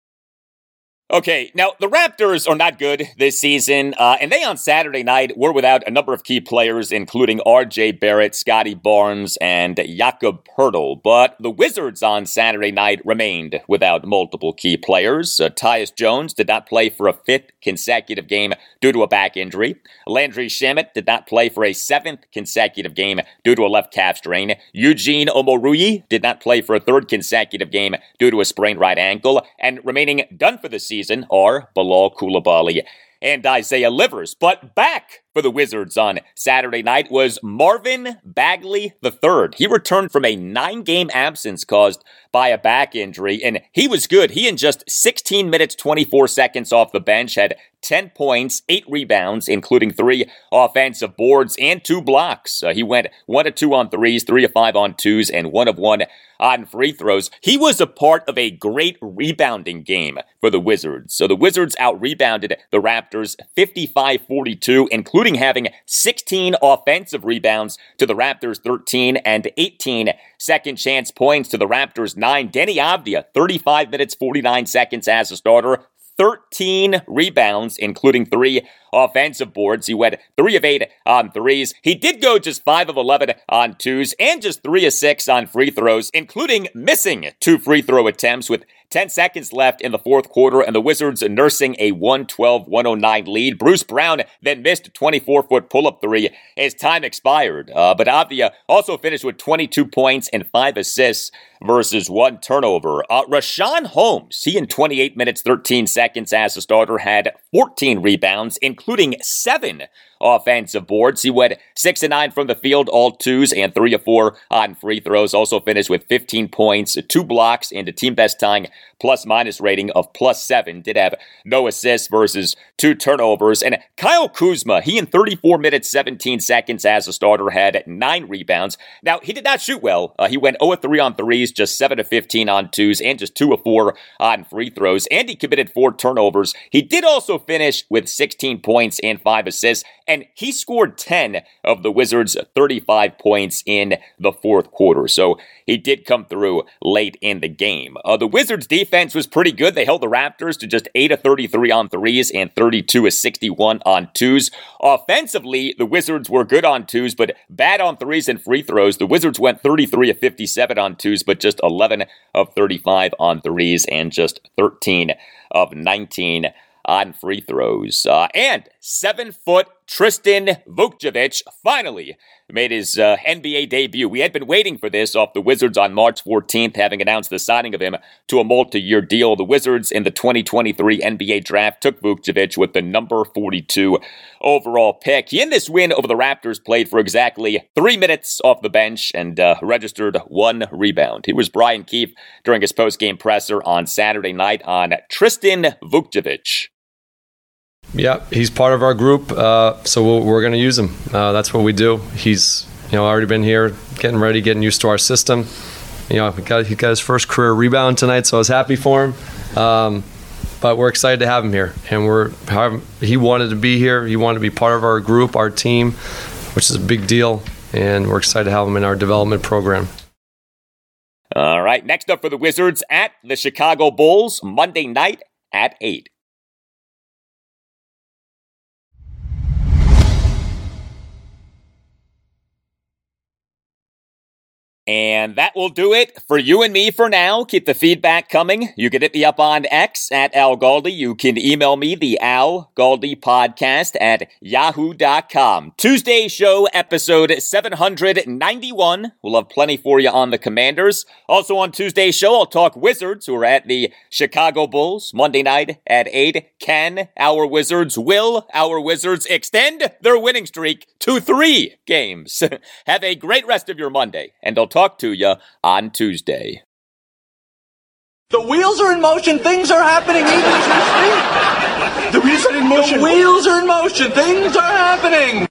Okay, now the Raptors are not good this season, uh, and they on Saturday night were without a number of key players, including R J Barrett, Scotty Barnes, and Jakob Poeltl. But the Wizards on Saturday night remained without multiple key players. Uh, Tyus Jones did not play for a fifth consecutive game due to a back injury. Landry Shamet did not play for a seventh consecutive game due to a left calf strain. Eugene Omoruyi did not play for a third consecutive game due to a sprained right ankle. And remaining done for the season are Bilal Coulibaly and Isaiah Livers. But back for the Wizards on Saturday night was Marvin Bagley the third. He returned from a nine-game absence caused by a back injury, and he was good. He, in just sixteen minutes, twenty-four seconds off the bench, had ten points, eight rebounds, including three offensive boards and two blocks. Uh, he went one of two on threes, three of five on twos, and one of one on free throws. He was a part of a great rebounding game for the Wizards. So the Wizards out-rebounded the Raptors fifty-five forty-two, including having sixteen offensive rebounds to the Raptors' thirteen and eighteen second-chance points to the Raptors' nine. Deni Avdija, thirty-five minutes, forty-nine seconds as a starter, thirteen rebounds, including three offensive boards. He went three of eight on threes. He did go just five of eleven on twos and just three of six on free throws, including missing two free throw attempts with ten seconds left in the fourth quarter, and the Wizards nursing a one twelve one oh nine lead. Bruce Brown then missed a twenty-four-foot pull-up three as time expired. Uh, but Avdija also finished with twenty-two points and five assists versus one turnover. Uh, Richaun Holmes, he in twenty-eight minutes, thirteen seconds as a starter, had fourteen rebounds, including seven offensive boards. He went six and nine from the field, all twos, and three of four on free throws. Also finished with fifteen points, two blocks, and a team best tying plus-minus rating of plus seven. Did have no assists versus two turnovers. And Kyle Kuzma, he in thirty-four minutes, seventeen seconds as a starter, had nine rebounds. Now, he did not shoot well. Uh, he went zero of three on threes, just seven of fifteen on twos, and just two of four on free throws. And he committed four turnovers. He did also finish with sixteen points and five assists. And he scored ten of the Wizards' thirty-five points in the fourth quarter. So he did come through late in the game. Uh, the Wizards' defense was pretty good. They held the Raptors to just eight of thirty-three on threes and thirty-two of sixty-one on twos. Offensively, the Wizards were good on twos, but bad on threes and free throws. The Wizards went thirty-three of fifty-seven on twos, but just eleven of thirty-five on threes and just thirteen of nineteen on free throws. Uh, and seven-foot Tristan Vukcevic finally made his uh, N B A debut. We had been waiting for this off the Wizards on March fourteenth, having announced the signing of him to a multi-year deal. The Wizards in the twenty twenty-three N B A draft took Vukcevic with the number forty-two overall pick. He in this win over the Raptors played for exactly three minutes off the bench and uh, registered one rebound. He was Brian Keefe during his post-game presser on Saturday night on Tristan Vukcevic. Yeah, he's part of our group, uh, so we'll, we're going to use him. Uh, that's what we do. He's, you know, already been here, getting ready, getting used to our system. You know, he got, he got his first career rebound tonight, so I was happy for him. Um, but we're excited to have him here, and we're he wanted to be here. He wanted to be part of our group, our team, which is a big deal, and we're excited to have him in our development program. All right, next up for the Wizards at the Chicago Bulls, Monday night at eight. And that will do it for you and me for now. Keep the feedback coming. You can hit me up on X at Al Galdi. You can email me, the Al Galdi podcast at yahoo dot com. Tuesday show, episode seven ninety-one. We'll have plenty for you on the Commanders. Also on Tuesday's show, I'll talk Wizards, who are at the Chicago Bulls Monday night at eight. Can our Wizards, will our Wizards extend their winning streak to three games? Have a great rest of your Monday, and I'll talk to you on Tuesday. The wheels are in motion. Things are happening even as we speak. The wheels are in motion. The wheels are in motion. Things are happening.